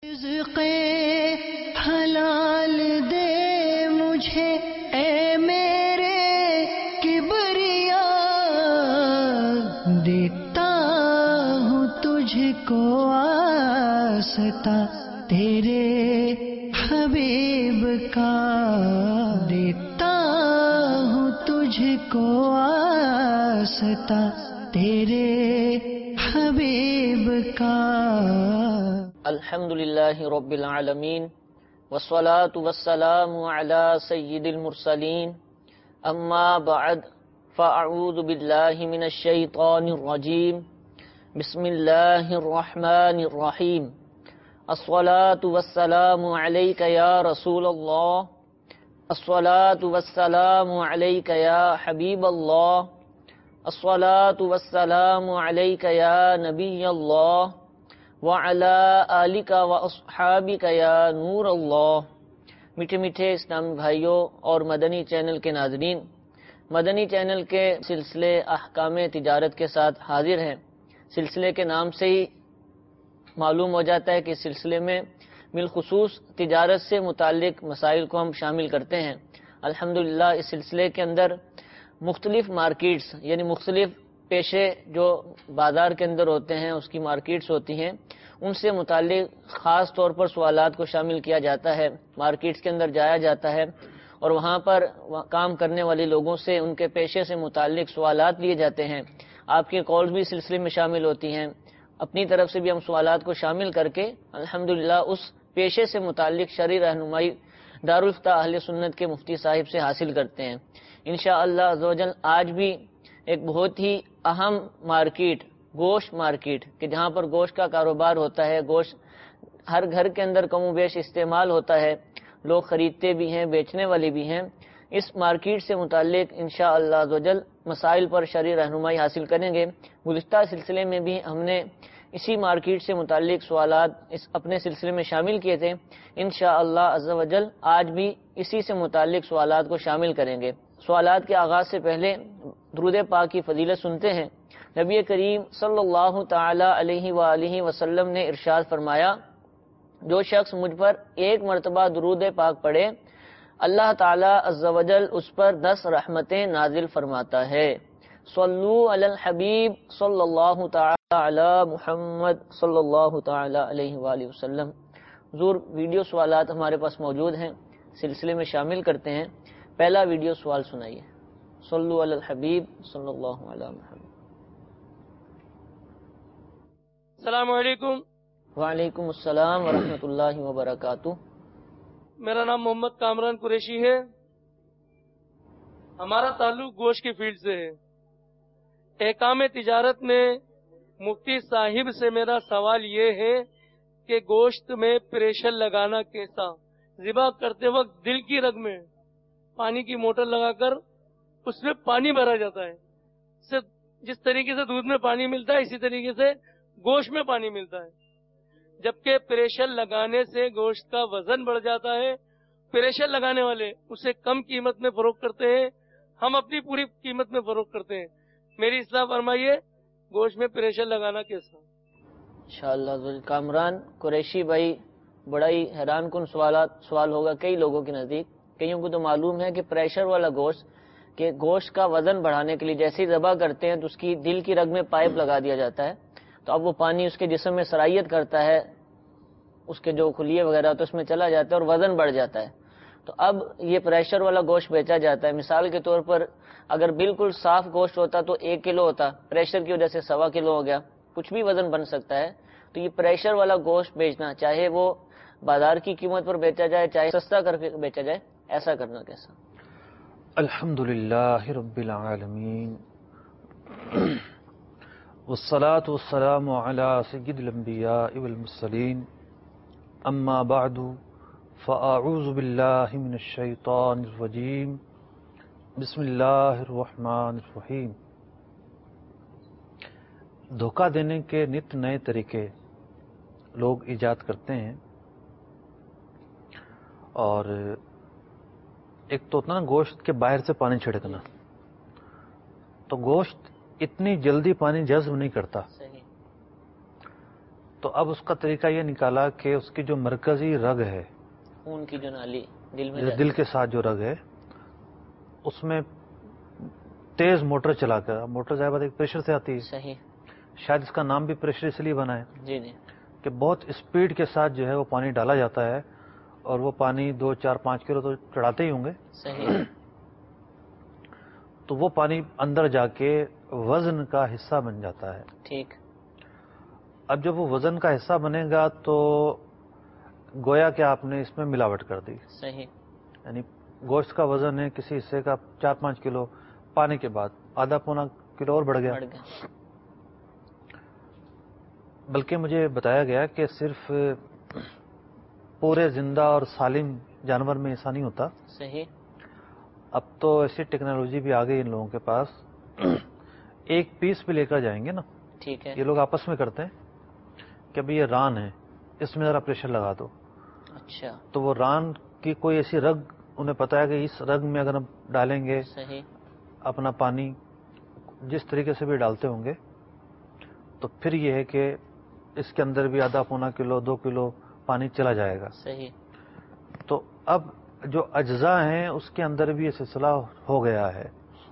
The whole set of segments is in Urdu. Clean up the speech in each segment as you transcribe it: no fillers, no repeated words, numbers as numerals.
رزق حلال دے مجھے اے میرے کبریا، دیتا ہوں تجھ کو آستا تیرے حبیب کا، دیتا ہوں تجھ کو آستا تیرے حبیب کا۔ الحمدللہ رب العالمین والصلاة والسلام علی سید المرسلین، اما بعد فاعوذ باللہ من الشیطان الرجیم، بسم اللہ الرحمن الرحیم۔ الصلاة والسلام علیک یا رسول اللہ، الصلاة والسلام علیک یا حبیب اللہ، الصلاة والسلام علیک یا نبی اللہ، وعلی آلک واصحابک یا نور اللہ۔ میٹھے میٹھے اسلامی بھائیوں اور مدنی چینل کے ناظرین، مدنی چینل کے سلسلے احکام تجارت کے ساتھ حاضر ہیں۔ سلسلے کے نام سے ہی معلوم ہو جاتا ہے کہ اس سلسلے میں بالخصوص تجارت سے متعلق مسائل کو ہم شامل کرتے ہیں۔ الحمدللہ اس سلسلے کے اندر مختلف مارکیٹس یعنی مختلف پیشے جو بازار کے اندر ہوتے ہیں، اس کی مارکیٹس ہوتی ہیں، ان سے متعلق خاص طور پر سوالات کو شامل کیا جاتا ہے۔ مارکیٹس کے اندر جایا جاتا ہے اور وہاں پر کام کرنے والے لوگوں سے ان کے پیشے سے متعلق سوالات لیے جاتے ہیں۔ آپ کی کالز بھی سلسلے میں شامل ہوتی ہیں۔ اپنی طرف سے بھی ہم سوالات کو شامل کر کے الحمدللہ اس پیشے سے متعلق شرعی رہنمائی دارالفتہ اہل سنت کے مفتی صاحب سے حاصل کرتے ہیں۔ انشاءاللہ عز و جل آج بھی ایک بہت ہی اہم مارکیٹ، گوشت مارکیٹ، کہ جہاں پر گوشت کا کاروبار ہوتا ہے، گوشت ہر گھر کے اندر کم و بیش استعمال ہوتا ہے، لوگ خریدتے بھی ہیں، بیچنے والے بھی ہیں۔ اس مارکیٹ سے متعلق انشاءاللہ عز و جل مسائل پر شرعی رہنمائی حاصل کریں گے۔ گزشتہ سلسلے میں بھی ہم نے اسی مارکیٹ سے متعلق سوالات اپنے سلسلے میں شامل کیے تھے۔ انشاءاللہ عز و جل آج بھی اسی سے متعلق سوالات کو شامل کریں گے۔ سوالات کے آغاز سے پہلے درود پاک کی فضیلت سنتے ہیں۔ نبی کریم صلی اللہ تعالی علیہ وآلہ وسلم نے ارشاد فرمایا، جو شخص مجھ پر ایک مرتبہ درود پاک پڑھے، اللہ تعالی عز و جل اس پر 10 رحمتیں نازل فرماتا ہے۔ صلو علی الحبیب صلی اللہ تعالی علی محمد صلی اللہ تعالی علیہ وآلہ وسلم۔ حضور ویڈیو سوالات ہمارے پاس موجود ہیں، سلسلے میں شامل کرتے ہیں۔ پہلا ویڈیو سوال سنائیے۔ صلو علی الحبیب صلی اللہ علی محمد۔ السلام علیکم۔ وعلیکم السلام ورحمۃ اللہ وبرکاتہ۔ میرا نام محمد کامران قریشی ہے۔ ہمارا تعلق گوشت کی فیلڈ سے ہے۔ احکام تجارت میں مفتی صاحب سے میرا سوال یہ ہے کہ گوشت میں پریشر لگانا کیسا؟ ذبح کرتے وقت دل کی رگ میں پانی کی موٹر لگا کر اس میں پانی بھرا جاتا ہے۔ جس طریقے سے دودھ میں پانی ملتا ہے اسی طریقے سے گوشت میں پانی ملتا ہے، جبکہ پریشر لگانے سے گوشت کا وزن بڑھ جاتا ہے۔ پریشر لگانے والے اسے کم قیمت میں فروخت کرتے ہیں، ہم اپنی پوری قیمت میں فروخت کرتے ہیں۔ میری اصلاح فرمائیے، گوشت میں پریشر لگانا کیسا؟ انشاءاللہ کامران قریشی بھائی، بڑا ہی حیران کن سوال ہوگا کئی لوگوں کے نزدیک۔ کئیوں کو تو معلوم ہے کہ پریشر والا گوشت، کہ گوشت کا وزن بڑھانے کے لیے جیسے ہی ذبح کرتے ہیں تو اس کی دل کی رگ میں پائپ لگا دیا جاتا ہے، تو اب وہ پانی اس کے جسم میں سرائیت کرتا ہے، اس کے جو خلیے وغیرہ تو اس میں چلا جاتا ہے اور وزن بڑھ جاتا ہے۔ تو اب یہ پریشر والا گوشت بیچا جاتا ہے۔ مثال کے طور پر اگر بالکل صاف گوشت ہوتا تو 1 کلو ہوتا، پریشر کی وجہ سے 1.25 کلو ہو گیا، کچھ بھی وزن بن سکتا ہے۔ تو یہ پریشر والا گوشت بیچنا، چاہے وہ بازار کی قیمت پر بیچا جائے چاہے سستا کر کے بیچا جائے، ایسا کرنا کیسا؟ الحمدللہ رب العالمین والصلاة والسلام علی سید الانبیاء والمرسلین، اما بعد فاعوذ باللہ من الشیطان الرجیم، بسم اللہ الرحمن الرحیم۔ دھوکہ دینے کے نت نئے طریقے لوگ ایجاد کرتے ہیں، اور ایک تو ہوتا نا گوشت کے باہر سے پانی چھڑکنا، تو گوشت اتنی جلدی پانی جذب نہیں کرتا، تو اب اس کا طریقہ یہ نکالا کہ اس کی جو مرکزی رگ ہے، خون کی جو نالی دل میں دل کے ساتھ جو رگ ہے، اس میں تیز موٹر چلا کر، موٹر ظاہر بات ایک پریشر سے آتی ہے، صحیح، شاید اس کا نام بھی پریشر اس لیے بنا ہے جی جی، کہ بہت اسپیڈ کے ساتھ جو ہے وہ پانی ڈالا جاتا ہے، اور وہ پانی 2 4 5 کلو تو چڑھاتے ہی ہوں گے، صحیح، تو وہ پانی اندر جا کے وزن کا حصہ بن جاتا ہے۔ ٹھیک، اب جب وہ وزن کا حصہ بنے گا تو گویا کہ آپ نے اس میں ملاوٹ کر دی، صحیح، یعنی گوشت کا وزن ہے کسی حصے کا 4 5 کلو، پانی کے بعد آدھا پونا کلو اور بڑھ گیا۔ بڑھ گیا، بلکہ مجھے بتایا گیا کہ صرف پورے زندہ اور سالم جانور میں ایسا نہیں ہوتا، صحیح، اب تو ایسی ٹیکنالوجی بھی آ گئی ان لوگوں کے پاس، ایک پیس بھی لے کر جائیں گے نا، ٹھیک ہے، یہ لوگ آپس میں کرتے ہیں کہ ابھی یہ ران ہے، اس میں ذرا پریشر لگا دو، اچھا، تو وہ ران کی کوئی ایسی رگ انہیں پتا ہے کہ اس رگ میں اگر ہم ڈالیں گے صحیح، اپنا پانی جس طریقے سے بھی ڈالتے ہوں گے تو پھر یہ ہے کہ اس کے اندر بھی آدھا پونا کلو 2 کلو پانی چلا جائے گا۔ صحیح، تو اب جو اجزاء ہیں اس کے اندر بھی یہ سلسلہ ہو گیا ہے۔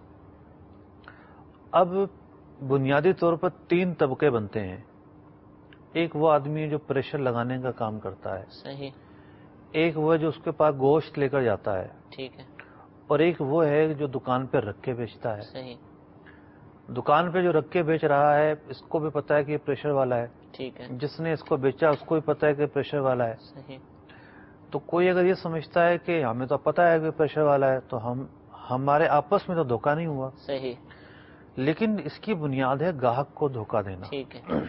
اب بنیادی طور پر 3 طبقے بنتے ہیں، ایک وہ آدمی ہے جو پریشر لگانے کا کام کرتا ہے، صحیح، ایک وہ ہے جو اس کے پاس گوشت لے کر جاتا ہے، ٹھیک ہے، اور ایک وہ ہے جو دکان پہ رکھ کے بیچتا ہے۔ صحیح، دکان پہ جو رکھ کے بیچ رہا ہے اس کو بھی پتا ہے کہ یہ پریشر والا ہے، ٹھیک ہے، جس نے اس کو بیچا اس کو بھی پتا ہے کہ پریشر والا ہے۔ صحیح، تو کوئی اگر یہ سمجھتا ہے کہ ہمیں تو پتا ہے کہ پریشر والا ہے تو ہمارے آپس میں تو دھوکہ نہیں ہوا، صحیح، لیکن اس کی بنیاد ہے گاہک کو دھوکہ دینا۔ ٹھیک ہے،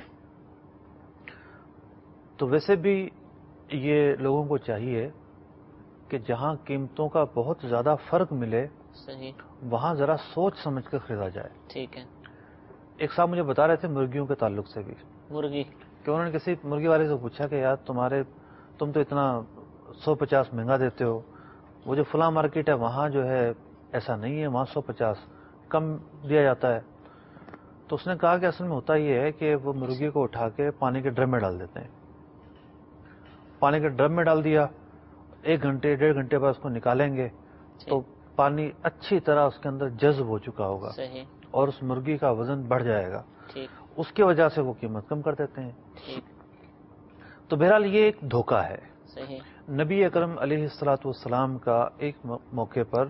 تو ویسے بھی یہ لوگوں کو چاہیے کہ جہاں قیمتوں کا بہت زیادہ فرق ملے صحیح، وہاں ذرا سوچ سمجھ کر خریدا جائے۔ ٹھیک ہے، ایک صاحب مجھے بتا رہے تھے مرغیوں کے تعلق سے بھی مرغی، کہ انہوں نے کسی مرغی والے سے پوچھا کہ یار تم تو اتنا 150 مہنگا دیتے ہو، وہ جو فلاں مارکیٹ ہے وہاں جو ہے ایسا نہیں ہے، وہاں 150 کم دیا جاتا ہے۔ تو اس نے کہا کہ اصل میں ہوتا یہ ہے کہ وہ مرغی کو اٹھا کے پانی کے ڈرم میں ڈال دیتے ہیں، پانی کے ڈرم میں ڈال دیا، 1 گھنٹے 1.5 گھنٹے بعد اس کو نکالیں گے تو پانی اچھی طرح اس کے اندر جذب ہو چکا ہوگا صحیح، اور اس مرغی کا وزن بڑھ جائے گا، ٹھیک، اس کی وجہ سے وہ قیمت کم کر دیتے ہیں۔ ٹھیک، تو بہرحال یہ ایک دھوکہ ہے۔ صحیح، نبی اکرم علیہ الصلوۃ والسلام کا ایک موقع پر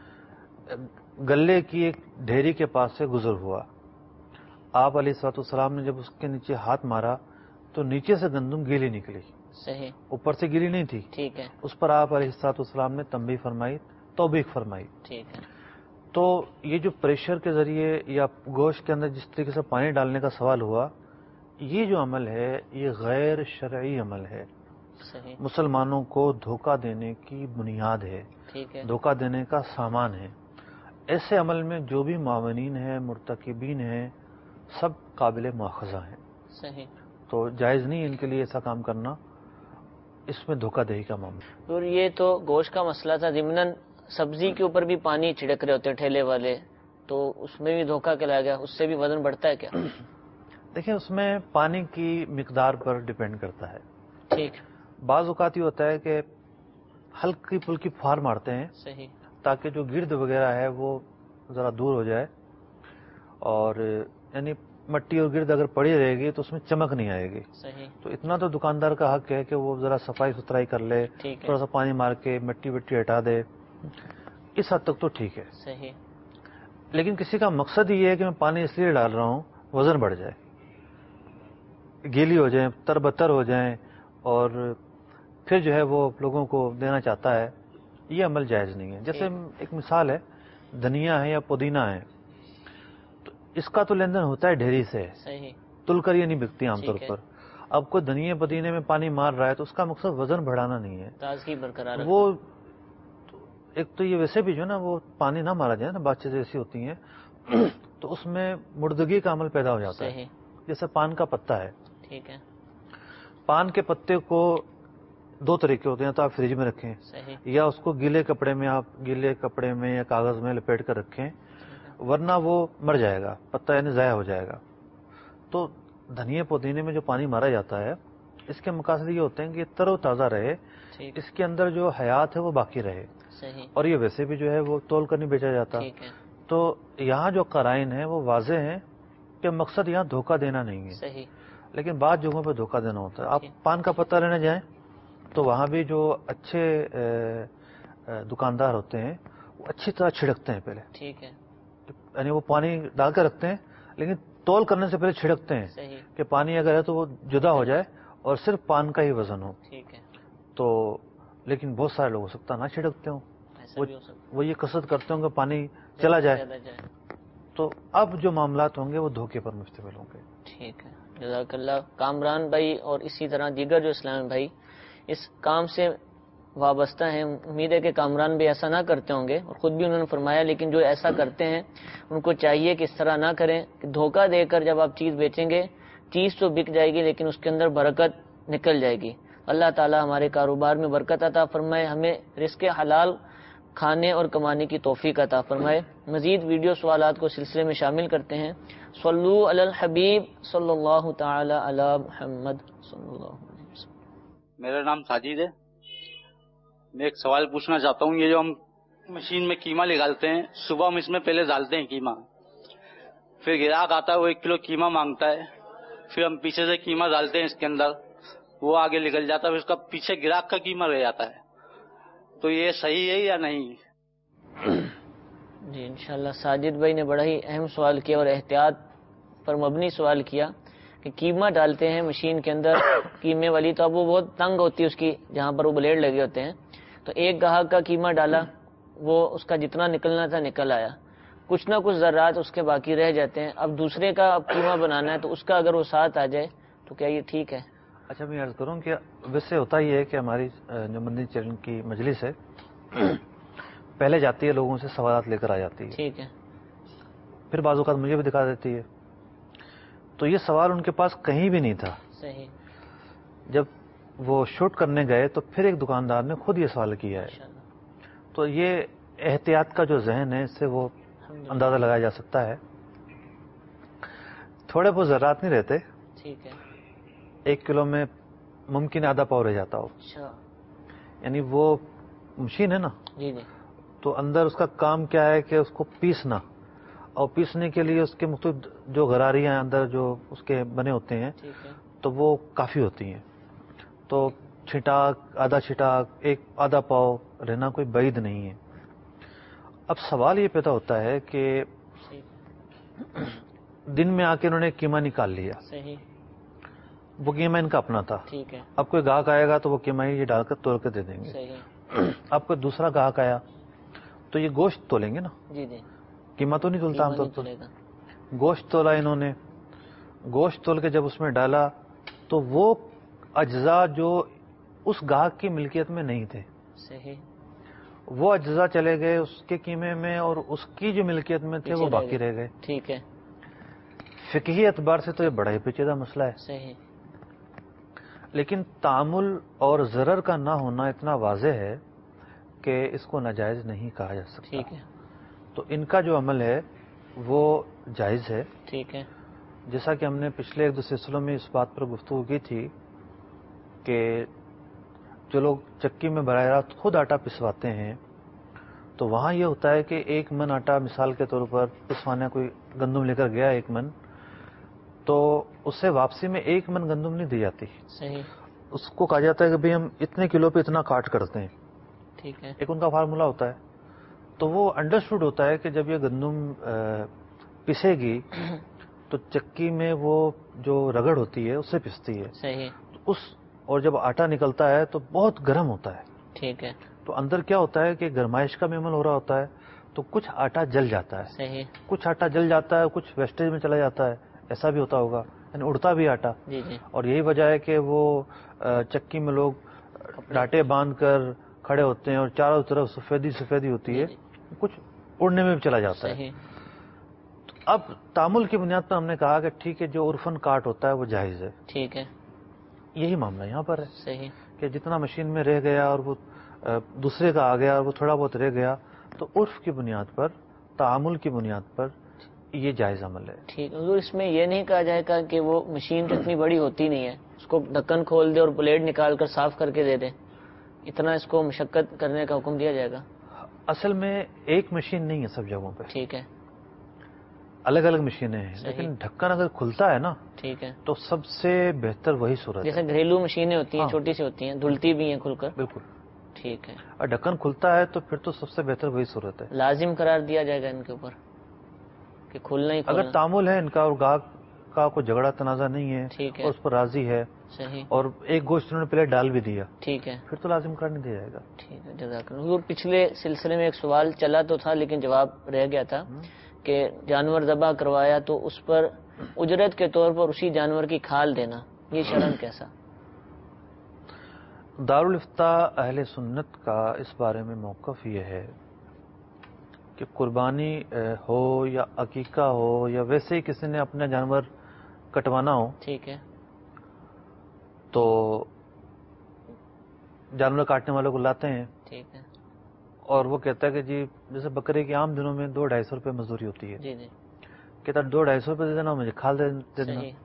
گلے کی ایک ڈھیری کے پاس سے گزر ہوا، آپ علیہ الصلوۃ والسلام نے جب اس کے نیچے ہاتھ مارا تو نیچے سے گندم گیلی نکلی، صحیح، اوپر سے گیلی نہیں تھی۔ ٹھیک ہے، اس پر آپ علیہ الصلوۃ والسلام نے تنبیہ فرمائی، توبیخ فرمائی۔ ٹھیک ہے، تو یہ جو پریشر کے ذریعے یا گوشت کے اندر جس طریقے سے پانی ڈالنے کا سوال ہوا، یہ جو عمل ہے یہ غیر شرعی عمل ہے، صحیح، مسلمانوں کو دھوکہ دینے کی بنیاد ہے، ٹھیک ہے، دھوکہ دینے کا سامان ہے۔ ایسے عمل میں جو بھی معاونین ہیں، مرتکبین ہیں، سب قابل مواخذہ ہیں، صحیح، تو جائز نہیں ان کے لیے ایسا کام کرنا، اس میں دھوکہ دہی کا معاملہ۔ اور یہ تو گوشت کا مسئلہ تھا، ضمناً سبزی کے اوپر بھی پانی چھڑک رہے ہوتے ٹھیلے والے، تو اس میں بھی دھوکہ کھلایا گیا، اس سے بھی وزن بڑھتا ہے کیا؟ دیکھیں اس میں پانی کی مقدار پر ڈیپینڈ کرتا ہے۔ ٹھیک، بعض اوقات یہ ہوتا ہے کہ ہلکی پھلکی پھوار مارتے ہیں صحیح، تاکہ جو گرد وغیرہ ہے وہ ذرا دور ہو جائے، اور یعنی مٹی اور گرد اگر پڑی رہے گی تو اس میں چمک نہیں آئے گی، صحیح، تو اتنا تو دکاندار کا حق ہے کہ وہ ذرا صفائی ستھرائی کر لے، ٹھیک ہے، تھوڑا سا پانی مار کے مٹی وٹی ہٹا دے، اس حد تک تو ٹھیک ہے۔ صحیح، لیکن کسی کا مقصد یہ ہے کہ میں پانی اس لیے ڈال رہا ہوں وزن بڑھ جائے، گیلی ہو جائیں، تربتر ہو جائیں، اور پھر جو ہے وہ لوگوں کو دینا چاہتا ہے، یہ عمل جائز نہیں ہے۔ جیسے ایک مثال ہے، دھنیا ہے یا پودینہ ہے، تو اس کا تو لین دین ہوتا ہے ڈھیری سے، صحیح، تل کر یہ نہیں بکتی عام طور ٹھیک ہے، پر۔ اب کوئی دھنیا پودینے میں پانی مار رہا ہے تو اس کا مقصد وزن بڑھانا نہیں ہے، تازگی برقرار رکھنا، وہ ایک تو یہ ویسے بھی جو ہے نا وہ پانی نہ مارا جائے نا، بات چیزیں ایسی ہوتی ہیں تو اس میں مردگی کا عمل پیدا ہو جاتا ہے۔ صحیح، جیسے پان کا پتا ہے، ٹھیک ہے، پان کے پتے کو 2 طریقے ہوتے ہیں، تو آپ فریج میں رکھیں صحیح، یا اس کو گیلے کپڑے میں یا کاغذ میں لپیٹ کر رکھیں، ورنہ وہ مر جائے گا، پتا یعنی ضائع ہو جائے گا۔ تو دھنیے پودینے میں جو پانی مارا جاتا ہے اس کے مقاصد یہ ہوتے ہیں کہ تر و تازہ رہے، اس کے اندر جو حیات ہے وہ باقی رہے، اور یہ ویسے بھی جو ہے وہ تول کر نہیں بیچا جاتا۔ تو یہاں جو قرائن ہیں وہ واضح ہیں کہ مقصد یہاں دھوکہ دینا نہیں ہے، لیکن بعض جگہوں پہ دھوکہ دینا ہوتا ہے۔ آپ پان کا پتہ لینے جائیں تو وہاں بھی جو اچھے دکاندار ہوتے ہیں وہ اچھی طرح چھڑکتے ہیں پہلے، یعنی وہ پانی ڈال کر رکھتے ہیں لیکن تول کرنے سے پہلے چھڑکتے ہیں کہ پانی اگر ہے تو وہ جدا ہو جائے اور صرف پان کا ہی وزن ہو۔ تو لیکن بہت سارے لوگ ہو سکتا نہ چھڑکتے ہوں، وہ یہ قصد کرتے ہوں کہ پانی چلا جائے، تو اب جو معاملات ہوں گے وہ دھوکے پر مشتمل ہوں گے۔ ٹھیک ہے، جزاک اللہ۔ کامران بھائی اور اسی طرح دیگر جو اسلامی بھائی اس کام سے وابستہ ہیں، امید ہے کہ کامران بھی ایسا نہ کرتے ہوں گے، اور خود بھی انہوں نے فرمایا، لیکن جو ایسا کرتے ہیں ان کو چاہیے کہ اس طرح نہ کریں کہ دھوکہ دے کر جب آپ چیز بیچیں گے، چیز تو بک جائے گی لیکن اس کے اندر برکت نکل جائے گی۔ اللہ تعالی ہمارے کاروبار میں برکت عطا فرمائے، ہمیں رزق حلال کھانے اور کمانے کی توفیق عطا فرمائے۔ مزید ویڈیو سوالات کو سلسلے میں شامل کرتے ہیں۔ صلو علی الحبیب صلی اللہ تعالی علی محمد صلی اللہ علیہ وسلم۔ میرا نام ساجد ہے، میں ایک سوال پوچھنا چاہتا ہوں۔ یہ جو ہم مشین میں قیمہ نکالتے ہیں، صبح ہم اس میں پہلے ڈالتے ہیں قیمہ، پھر گراہک آتا ہے وہ 1 کلو قیمہ مانگتا ہے، پھر ہم پیچھے سے قیمہ ڈالتے ہیں اس کے اندر، وہ آگے نکل جاتا ہے، پھر اس کا پیچھے گراہک کا قیمہ رہ جاتا ہے، تو یہ صحیح ہے یا نہیں؟ جی انشاءاللہ ساجد بھائی نے بڑا ہی اہم سوال کیا اور احتیاط پر مبنی سوال کیا کہ قیمہ ڈالتے ہیں مشین کے اندر قیمے والی، تو اب وہ بہت تنگ ہوتی ہے اس کی جہاں پر وہ بلیڈ لگے ہوتے ہیں، تو ایک گاہک کا قیمہ ڈالا، وہ اس کا جتنا نکلنا تھا نکل آیا، کچھ نہ کچھ ذرات اس کے باقی رہ جاتے ہیں، اب دوسرے کا اب قیمہ بنانا ہے تو اس کا اگر وہ ساتھ آ جائے تو کیا یہ ٹھیک ہے؟ اچھا میں عرض کروں کہ ویسے ہوتا ہی ہے کہ ہماری جو مدنی چینل کی مجلس ہے پہلے جاتی ہے، لوگوں سے سوالات لے کر آ جاتی ہے، ٹھیک ہے، پھر بعض اوقات مجھے بھی دکھا دیتی ہے، تو یہ سوال ان کے پاس کہیں بھی نہیں تھا۔ صحیح۔ جب وہ شوٹ کرنے گئے تو پھر ایک دکاندار نے خود یہ سوال کیا ہے، تو یہ احتیاط کا جو ذہن ہے اس سے وہ اندازہ لگایا جا سکتا ہے۔ تھوڑے بہت ذرات نہیں رہتے، ٹھیک ہے، 1 کلو میں ممکن آدھا پاؤ رہ جاتا ہو، اچھا، یعنی وہ مشین ہے نا، جی جی، تو اندر اس کا کام کیا ہے کہ اس کو پیسنا، اور پیسنے کے لیے اس کے مختلف جو غراریاں اندر جو اس کے بنے ہوتے ہیں ٹھیک ہے، تو وہ کافی ہوتی ہیں، تو چھٹاک آدھا چھٹاک آدھا پاؤ رہنا کوئی بعید نہیں ہے۔ اب سوال یہ پیدا ہوتا ہے کہ دن میں آ کے انہوں نے قیمہ نکال لیا، صحیح، وہ قیمہ ان کا اپنا تھا، ٹھیک ہے، اب کوئی گاہک آئے گا تو وہ قیمہ یہ ڈال کر تول کے دے دیں گے، صحیح، اب کوئی دوسرا گاہک آیا تو یہ گوشت تولیں گے نا، جی جی، قیمہ تو نہیں تولتا عام طور پر، چلے گا، گوشت تولا انہوں نے، گوشت تول کے جب اس میں ڈالا تو وہ اجزاء جو اس گاہک کی ملکیت میں نہیں تھے، صحیح، وہ اجزاء چلے گئے اس کے قیمے میں، اور اس کی جو ملکیت میں تھے وہ باقی رہ گئے۔ ٹھیک ہے، فقہی اعتبار سے تو یہ بڑا ہی پیچیدہ مسئلہ ہے، صحیح، لیکن تعامل اور ضرر کا نہ ہونا اتنا واضح ہے کہ اس کو ناجائز نہیں کہا جا سکتا، ٹھیک ہے، تو ان کا جو عمل ہے وہ جائز ہے۔ ٹھیک ہے، جیسا کہ ہم نے پچھلے 1-2 سلسلوں میں اس بات پر گفتگو کی تھی کہ جو لوگ چکی میں براہ راست خود آٹا پسواتے ہیں تو وہاں یہ ہوتا ہے کہ 1 من آٹا مثال کے طور پر پسوانا، کوئی گندم لے کر گیا 1 من، تو اس سے واپسی میں 1 من گندم نہیں دی جاتی، صحیح، اس کو کہا جاتا ہے کہ بھئی ہم اتنے کلو پہ اتنا کاٹ کرتے ہیں، ٹھیک ہے، ایک ان کا فارمولا ہوتا ہے، تو وہ انڈرسٹوڈ ہوتا ہے کہ جب یہ گندم پسے گی تو چکی میں وہ جو رگڑ ہوتی ہے اس سے پستی ہے، صحیح، اور جب آٹا نکلتا ہے تو بہت گرم ہوتا ہے، ٹھیک ہے، تو اندر کیا ہوتا ہے کہ گرمائش کا بھی عمل ہو رہا ہوتا ہے، تو کچھ آٹا جل جاتا ہے، صحیح، کچھ آٹا جل جاتا ہے، کچھ ویسٹیج میں چلا جاتا ہے، ایسا بھی ہوتا ہوگا، یعنی اڑتا بھی آٹا، جی جی، اور یہی وجہ ہے کہ وہ چکی میں لوگ ڈاٹے باندھ کر کھڑے ہوتے ہیں اور چاروں طرف سفیدی سفیدی ہوتی ہے، کچھ اڑنے میں بھی چلا جاتا ہے۔ صحیح، اب تعامل کی بنیاد پر ہم نے کہا کہ ٹھیک ہے جو عرفاً کاٹ ہوتا ہے وہ جائز ہے، ٹھیک ہے، یہی معاملہ یہاں پر ہے صحیح، کہ جتنا مشین میں رہ گیا اور وہ دوسرے کا آ گیا اور وہ تھوڑا بہت رہ گیا، تو عرف کی بنیاد پر، تعامل کی بنیاد پر یہ جائز عمل ہے. ٹھیک حضور، اس میں یہ نہیں کہا جائے گا کہ وہ مشین تو اتنی بڑی ہوتی نہیں ہے، اس کو ڈھکن کھول دے اور پلیٹ نکال کر صاف کر کے دے دے، اتنا اس کو مشقت کرنے کا حکم دیا جائے گا؟ اصل میں ایک مشین نہیں ہے سب جگہوں پہ، ٹھیک ہے، الگ الگ مشینیں ہیں، لیکن ڈھکن اگر کھلتا ہے نا ٹھیک ہے، تو سب سے بہتر وہی صورت ہے. جیسے گھریلو مشینیں ہوتی ہیں، ہاں. چھوٹی سی ہوتی ہیں، دھلتی بھی ہیں کھل کر. بالکل. ٹھیک ہے، اور ڈھکن کھلتا ہے تو پھر تو سب سے بہتر وہی صورت ہے. لازم قرار دیا جائے گا ان کے اوپر کہ کھلنا ہی کھلنا. اگر تعامل ہے ان کا اور گاہک کا کوئی جھگڑا تنازع نہیں ہے ٹھیک ہے، اور اس پر راضی ہے صحیح، اور ایک گوشت انہوں نے پہلے ڈال بھی دیا، ٹھیک ہے، پھر تو لازم قرار نہیں دیا جائے گا. ٹھیک ہے، جزاک اللہ. حضور پچھلے سلسلے میں ایک سوال چلا تو تھا لیکن جواب رہ گیا تھا کہ جانور ذبح کروایا تو اس پر اجرت کے طور پر اسی جانور کی کھال دینا، یہ شرعاً کیسا؟ دارالفتاء اہل سنت کا اس بارے میں موقف یہ ہے کہ قربانی ہو یا عقیقہ ہو یا ویسے ہی کسی نے اپنا جانور کٹوانا ہو، ٹھیک ہے، تو جانور کاٹنے والوں کو لاتے ہیں ٹھیک ہے، اور وہ کہتا ہے کہ جی جیسے بکرے کے عام دنوں میں 200-250 روپے مزدوری ہوتی ہے، جی جی، کہتا 200-250 روپے دے دینا، مجھے کھال دے دینا. صحیح،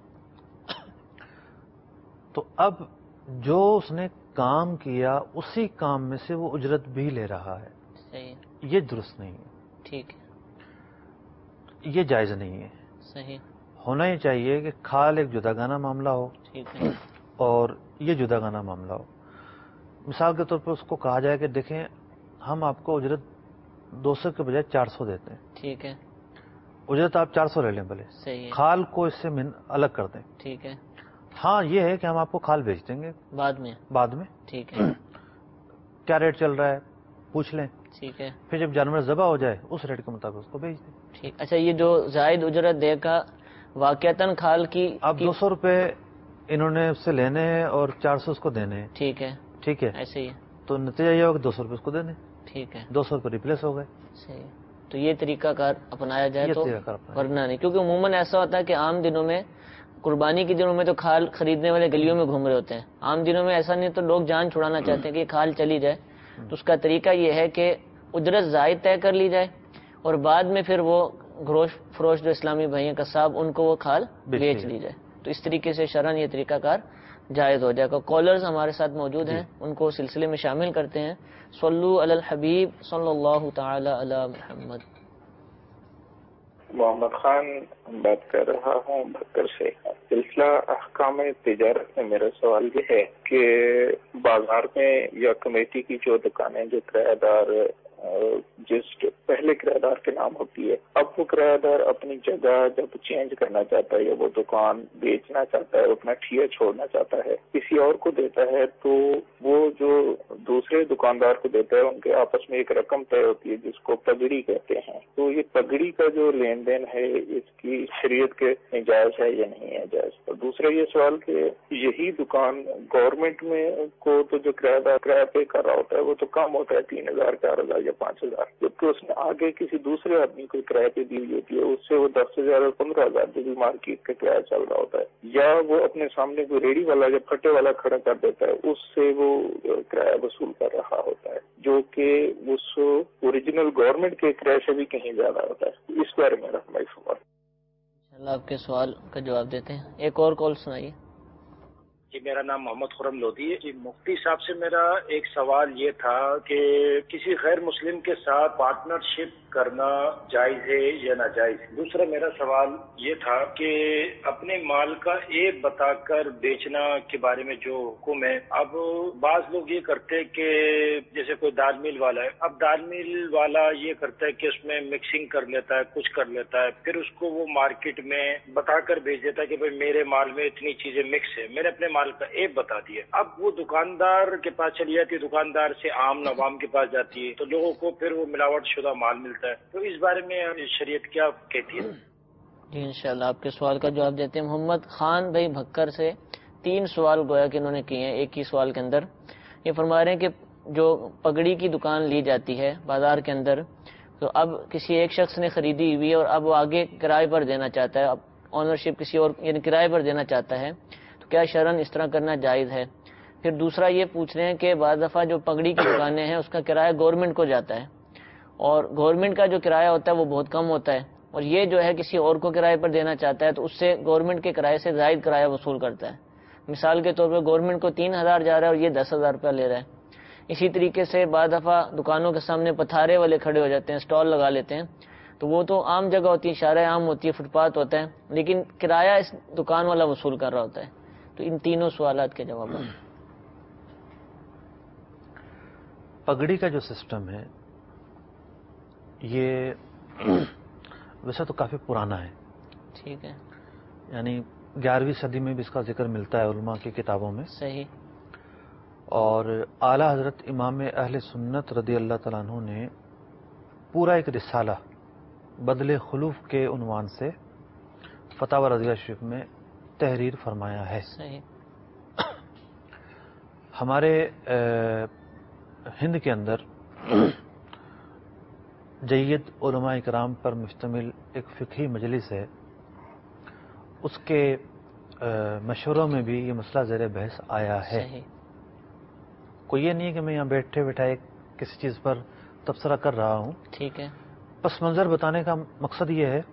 تو اب جو اس نے کام کیا اسی کام میں سے وہ اجرت بھی لے رہا ہے، صحیح، یہ درست نہیں ہے، ٹھیک ہے، یہ جائز نہیں ہے. صحیح، ہونا ہی چاہیے کہ کھال ایک جداگانہ معاملہ ہو ٹھیک ہے، اور یہ جداگانہ معاملہ ہو. مثال کے طور پر اس کو کہا جائے کہ دیکھیں ہم آپ کو اجرت 200 کے بجائے 400 دیتے ہیں، ٹھیک ہے، اجرت آپ 400 لے لیں بھلے، صحیح ہے، کھال کو اس سے الگ کر دیں. ٹھیک ہے، ہاں یہ ہے کہ ہم آپ کو کھال بیچ دیں گے بعد میں، بعد میں، ٹھیک ہے، کیا ریٹ چل رہا ہے پوچھ لیں، ٹھیک ہے، پھر جب جانور ذبح ہو جائے اس ریٹ کے مطابق اس کو بیچ دیں. ٹھیک. اچھا، یہ جو زائد اجرت دے کا واقعتاً کھال کی اب 200 روپے انہوں نے اس سے لینے ہیں اور 400 اس کو دینے ہیں، ٹھیک ہے، ٹھیک ہے، ایسے ہی ہے، تو نتیجہ یہ ہوگا کہ 200 روپے اس کو دینے، ٹھیک ہے، 200 روپے ریپلیس ہو گئے. صحیح. تو یہ طریقہ کار اپنایا جائے یہ تو طریقہ کار اپنایا ورنہ نہیں، کیونکہ عموماً ایسا ہوتا ہے کہ عام دنوں میں قربانی کے دنوں میں تو کھال خریدنے والے گلیوں میں گھوم رہے ہوتے ہیں، عام دنوں میں ایسا نہیں تو لوگ جان چھڑانا چاہتے ہیں کہ یہ کھال چلی جائے. تو اس کا طریقہ یہ ہے کہ اجرت زائد طے کر لی جائے اور بعد میں پھر وہ گروشت فروش جو اسلامی بھائی ہیں قصاب ان کو وہ کھال بیچ لی جائے. تو اس طریقے سے شرعاً یہ طریقہ کار جائز ہو جائے گا. کالرز ہمارے ساتھ موجود ہیں، ان کو سلسلے میں شامل کرتے ہیں. صلو علی الحبیب صلی اللہ تعالی علی محمد. محمد خان بات کر رہا ہوں بھکر سے. سلسلہ احکام تجارت میں میرا سوال یہ ہے کہ بازار میں یا کمیٹی کی جو دکانیں جو کرایہ دار جس پہلے کرایہ دار کے نام ہوتی ہے، اب وہ کرایہ دار اپنی جگہ جب چینج کرنا چاہتا ہے یا وہ دکان بیچنا چاہتا ہے، اپنا ٹھیہ چھوڑنا چاہتا ہے، کسی اور کو دیتا ہے، تو وہ جو دوسرے دکاندار کو دیتا ہے ان کے آپس میں ایک رقم طے ہوتی ہے جس کو پگڑی کہتے ہیں. تو یہ پگڑی کا جو لین دین ہے اس کی شریعت کے جائز ہے یا نہیں ہے جائز؟ اور دوسرا یہ سوال کہ یہی دکان گورنمنٹ میں کو تو جو کرایہ دار کرایہ پے کر رہا ہوتا ہے وہ تو کم ہوتا ہے 3,000 4,000 یا 5,000، جبکہ اس نے آگے کسی دوسرے آدمی کو کرایہ پہ دی ہوئی ہوتی ہے، اس سے وہ 10,000 اور 15,000 جو بھی مارکیٹ کا کرایہ چل رہا ہوتا ہے، یا وہ اپنے سامنے کوئی ریڑھی والا یا پھٹے والا کھڑا کر دیتا ہے، اس سے وہ کرایہ وصول کر رہا ہوتا ہے جو کہ اس اوریجنل گورنمنٹ کے کرایہ سے بھی کہیں زیادہ ہوتا ہے. اس بارے میں رہنمائی فرمائیں. انشاءاللہ آپ کے سوال کا جواب دیتے ہیں. ایک اور کال سنائیے. جی میرا نام محمد خرم لودھی ہے. جی مفتی صاحب سے میرا ایک سوال یہ تھا کہ کسی غیر مسلم کے ساتھ پارٹنرشپ کرنا جائز ہے یا ناجائز. دوسرا میرا سوال یہ تھا کہ اپنے مال کا ایب بتا کر بیچنا کے بارے میں جو حکم ہے، اب بعض لوگ یہ کرتے کہ جیسے کوئی دال میل والا ہے، اب دال میل والا یہ کرتا ہے کہ اس میں مکسنگ کر لیتا ہے، کچھ کر لیتا ہے، پھر اس کو وہ مارکیٹ میں بتا کر بیچ دیتا ہے کہ بھائی میرے مال میں اتنی چیزیں مکس ہے، میں نے اپنے مال کا ایب بتا دیا. اب وہ دکاندار کے پاس چلی جاتی ہے، دکاندار سے عام عوام کے پاس جاتی ہے، تو لوگوں کو پھر وہ ملاوٹ شدہ مال ملتا ہے. تو اس بارے میں شریعت کیا کہتی ہے؟ جی انشاءاللہ آپ کے سوال کا جواب دیتے ہیں. محمد خان بھائی بھکر سے 3 سوال گویا کہ انہوں نے کیے ہیں ایک ہی سوال کے اندر. یہ فرما رہے ہیں کہ جو پگڑی کی دکان لی جاتی ہے بازار کے اندر، تو اب کسی ایک شخص نے خریدی ہوئی اور اب وہ آگے کرائے پر دینا چاہتا ہے، اب آنرشپ کسی اور یعنی کرائے پر دینا چاہتا ہے، تو کیا شرعاً اس طرح کرنا جائز ہے؟ پھر دوسرا یہ پوچھ رہے ہیں کہ بعض دفعہ جو پگڑی کی دکانیں ہیں اس کا کرایہ گورنمنٹ کو جاتا ہے، اور گورنمنٹ کا جو کرایہ ہوتا ہے وہ بہت کم ہوتا ہے، اور یہ جو ہے کسی اور کو کرائے پر دینا چاہتا ہے تو اس سے گورنمنٹ کے کرائے سے زائد کرایہ وصول کرتا ہے. مثال کے طور پر گورنمنٹ کو 3,000 جا رہا ہے اور یہ 10,000 روپیہ لے رہا ہے. اسی طریقے سے بعض دفعہ دکانوں کے سامنے پتھارے والے کھڑے ہو جاتے ہیں, اسٹال لگا لیتے ہیں, تو وہ تو عام جگہ ہوتی ہے, شارع عام ہوتی ہے, فٹ پاتھ ہوتا ہے, لیکن کرایہ اس دکان والا وصول کر رہا ہوتا ہے. تو ان تینوں سوالات کے جواب ہیں. پگڑی کا جو سسٹم ہے یہ ویسے تو کافی پرانا ہے. ٹھیک ہے. یعنی 11ویں صدی میں بھی اس کا ذکر ملتا ہے علماء کی کتابوں میں. صحیح. اور اعلیٰ حضرت امام اہل سنت رضی اللہ تعالیٰ عنہ نے پورا ایک رسالہ بدل خلوف کے عنوان سے فتاوی رضیہ شریف میں تحریر فرمایا ہے. صحیح. ہمارے ہند کے اندر جید علماء کرام پر مشتمل ایک فقہی مجلس ہے. اس کے مشوروں میں بھی یہ مسئلہ زیر بحث آیا ہے. صحیح. کوئی یہ نہیں ہے کہ میں یہاں بیٹھے بیٹھائے کسی چیز پر تبصرہ کر رہا ہوں. ٹھیک ہے. پس منظر بتانے کا مقصد یہ ہے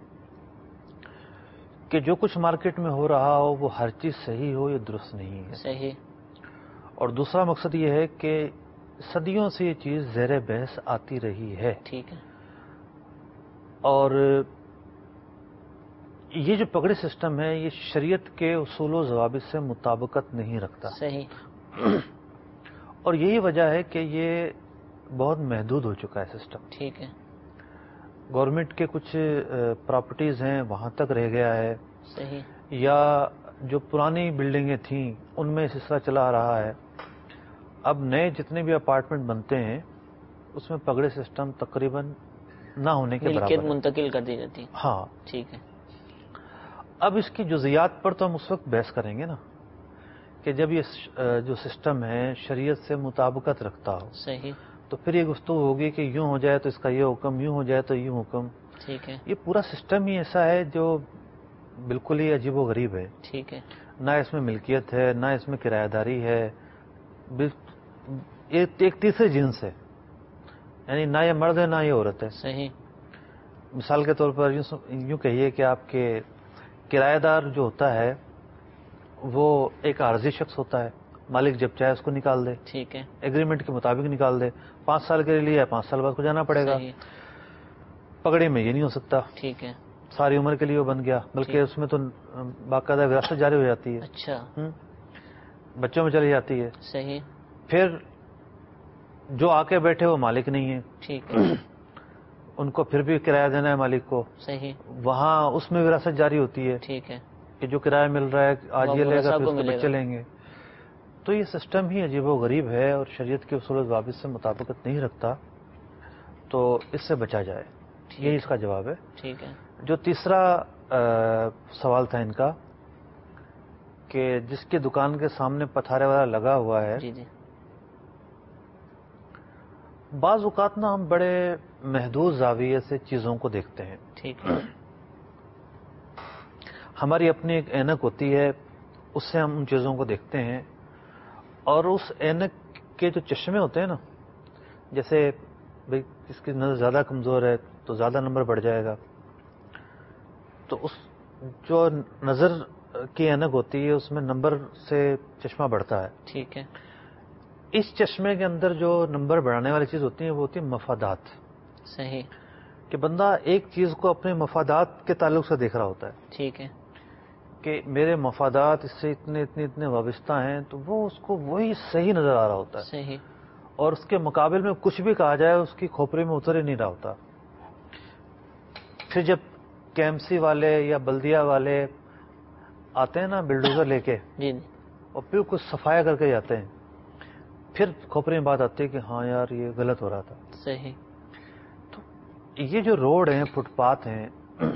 کہ جو کچھ مارکیٹ میں ہو رہا ہو وہ ہر چیز صحیح ہو, یہ درست نہیں ہے. صحیح. اور دوسرا مقصد یہ ہے کہ صدیوں سے یہ چیز زیر بحث آتی رہی ہے. ٹھیک ہے. اور یہ جو پگڑی سسٹم ہے یہ شریعت کے اصول و ضوابط سے مطابقت نہیں رکھتا. صحیح. اور یہی وجہ ہے کہ یہ بہت محدود ہو چکا ہے سسٹم. ٹھیک ہے. گورنمنٹ کے کچھ پراپرٹیز ہیں وہاں تک رہ گیا ہے. صحیح. یا جو پرانی بلڈنگیں تھیں ان میں سلسلہ چلا رہا ہے. اب نئے جتنے بھی اپارٹمنٹ بنتے ہیں اس میں پگڑے سسٹم تقریباً نہ ہونے کے برابر ملکیت منتقل کر دی جاتی. ہاں. ٹھیک ہے. اب اس کی جزیات پر تو ہم اس وقت بحث کریں گے نا کہ جب یہ جو سسٹم ہے شریعت سے مطابقت رکھتا ہو. صحیح. تو پھر یہ گفتگو ہوگی کہ یوں ہو جائے تو اس کا یہ حکم, یوں ہو جائے تو یوں حکم. ٹھیک ہے. یہ پورا سسٹم ہی ایسا ہے جو بالکل ہی عجیب و غریب ہے. ٹھیک ہے. نہ اس میں ملکیت ہے, نہ اس میں کرایہ داری ہے, ایک تیسرے جنس ہے. یعنی نہ یہ مرد ہے نہ یہ عورت ہے. صحیح. مثال کے طور پر یوں کہیے کہ آپ کے کرایہ دار جو ہوتا ہے وہ ایک عارضی شخص ہوتا ہے, مالک جب چاہے اس کو نکال دے. ٹھیک ہے. ایگریمنٹ کے مطابق نکال دے. 5 سال کے لیے 5 سال بعد کو جانا پڑے گا. پگڑی میں یہ نہیں ہو سکتا. ٹھیک ہے. ساری عمر کے لیے وہ بن گیا, بلکہ اس میں تو باقاعدہ وراثت جاری ہو جاتی ہے. اچھا. بچوں میں چلی جاتی ہے. صحیح. پھر جو آ کے بیٹھے وہ مالک نہیں ہے. ٹھیک ہے. ان کو پھر بھی کرایہ دینا ہے مالک کو. صحیح. وہاں اس میں وراثت جاری ہوتی ہے. ٹھیک ہے. کہ جو کرایہ مل رہا ہے آج یہ لے گا پھر اس کے بچے لیں گے. تو یہ سسٹم ہی عجیب و غریب ہے اور شریعت کے اصول و ضوابط سے مطابقت نہیں رکھتا. تو اس سے بچا جائے, یہی اس کا جواب ہے. ٹھیک ہے. جو تیسرا سوال تھا ان کا کہ جس کی دکان کے سامنے پتھارے والا لگا ہوا ہے, جی جی, بعض اوقات نا ہم بڑے محدود زاویے سے چیزوں کو دیکھتے ہیں. ٹھیک ہے. ہماری اپنی ایک اینک ہوتی ہے, اس سے ہم ان چیزوں کو دیکھتے ہیں. اور اس اینک کے جو چشمے ہوتے ہیں نا, جیسے بھئی اس کی نظر زیادہ کمزور ہے تو زیادہ نمبر بڑھ جائے گا, تو اس جو نظر کی اینک ہوتی ہے اس میں نمبر سے چشمہ بڑھتا ہے. ٹھیک ہے. اس چشمے کے اندر جو نمبر بڑھانے والی چیز ہوتی ہے وہ ہوتی ہے مفادات. صحیح. کہ بندہ ایک چیز کو اپنے مفادات کے تعلق سے دیکھ رہا ہوتا ہے. ٹھیک ہے. کہ میرے مفادات اس سے اتنے وابستہ ہیں, تو وہ اس کو وہی صحیح نظر آ رہا ہوتا ہے. صحیح. اور اس کے مقابل میں کچھ بھی کہا جائے اس کی کھوپڑی میں اتر ہی نہیں رہا ہوتا. پھر جب KMC والے یا بلدیہ والے آتے ہیں نا بلڈوزر لے کے, جی, اور پھر کچھ صفایا کر کے جاتے ہیں, پھر کھوپڑی میں بات آتی ہے کہ ہاں یار یہ غلط ہو رہا تھا. صحیح. تو یہ جو روڈ ہیں, فٹ پاتھ ہیں,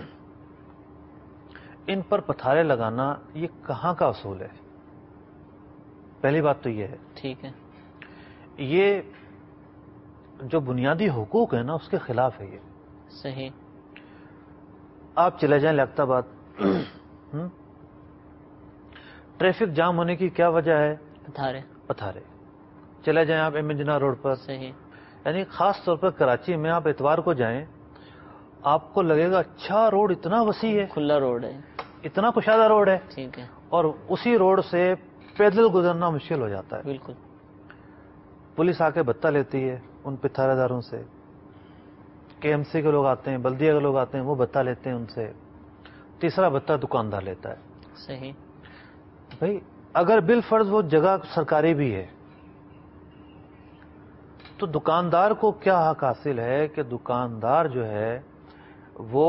ان پر پتھارے لگانا یہ کہاں کا اصول ہے؟ پہلی بات تو یہ ہے. ٹھیک ہے. یہ جو بنیادی حقوق ہے نا اس کے خلاف ہے یہ. صحیح. آپ چلے جائیں لیاقت آباد, ٹریفک جام ہونے کی کیا وجہ ہے؟ پتھارے. چلے جائیں آپ ایم جناح روڈ پر. صحیح. یعنی خاص طور پر کراچی میں آپ اتوار کو جائیں, آپ کو لگے گا اچھا روڈ اتنا وسیع ہے, کھلا روڈ ہے, اتنا کشادہ روڈ ہے, ٹھیک ہے, اور اسی روڈ سے پیدل گزرنا مشکل ہو جاتا ہے. بالکل. پولیس آ کے بھتہ لیتی ہے ان پتھارہ داروں سے, KMC کے لوگ آتے ہیں, بلدیہ کے لوگ آتے ہیں, وہ بھتہ لیتے ہیں ان سے. تیسرا بھتہ دکاندار لیتا ہے. صحیح. بھائی اگر بالفرض وہ جگہ سرکاری بھی ہے تو دکاندار کو کیا حق حاصل ہے کہ دکاندار جو ہے وہ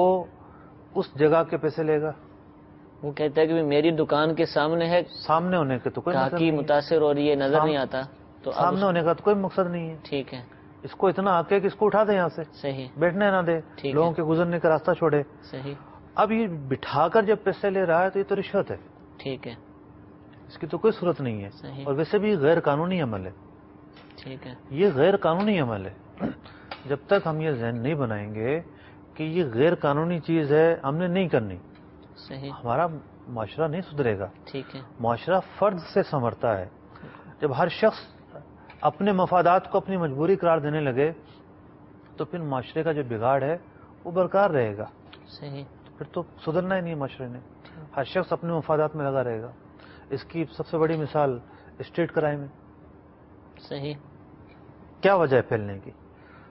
اس جگہ کے پیسے لے گا؟ وہ کہتا ہے کہ میری دکان کے سامنے ہے, سامنے ہونے کے تو کوئی مقصد گاہکی نہیں ہے. متاثر ہو رہی ہے, نظر نہیں آتا, تو سامنے ہونے کا تو کوئی مقصد نہیں ہے. ٹھیک ہے, اس کو اتنا حق ہے کہ اس کو اٹھا دے یہاں سے, صحیح, بیٹھنے نہ دے, ٹھیک ہے. لوگوں کے گزرنے کا راستہ چھوڑے. صحیح, اب یہ بٹھا کر جب پیسے لے رہا ہے تو یہ تو رشوت ہے, ٹھیک ہے, اس کی تو کوئی صورت نہیں ہے. صحیح, اور ویسے بھی غیر قانونی عمل ہے, ٹھیک ہے, یہ غیر قانونی عمل ہے. جب تک ہم یہ ذہن نہیں بنائیں گے کہ یہ غیر قانونی چیز ہے, ہم نے نہیں کرنی, صحیح, ہمارا معاشرہ نہیں سدھرے گا. ٹھیک ہے, معاشرہ فرد سے سنورتا ہے. جب ہر شخص اپنے مفادات کو اپنی مجبوری قرار دینے لگے تو پھر معاشرے کا جو بگاڑ ہے وہ برقرار رہے گا. صحیح, پھر تو سدھرنا ہی نہیں معاشرے نے. ہر شخص اپنے مفادات میں لگا رہے گا. اس کی سب سے بڑی مثال اسٹریٹ کرائم ہے. صحیح, کیا وجہ ہے پھیلنے کی؟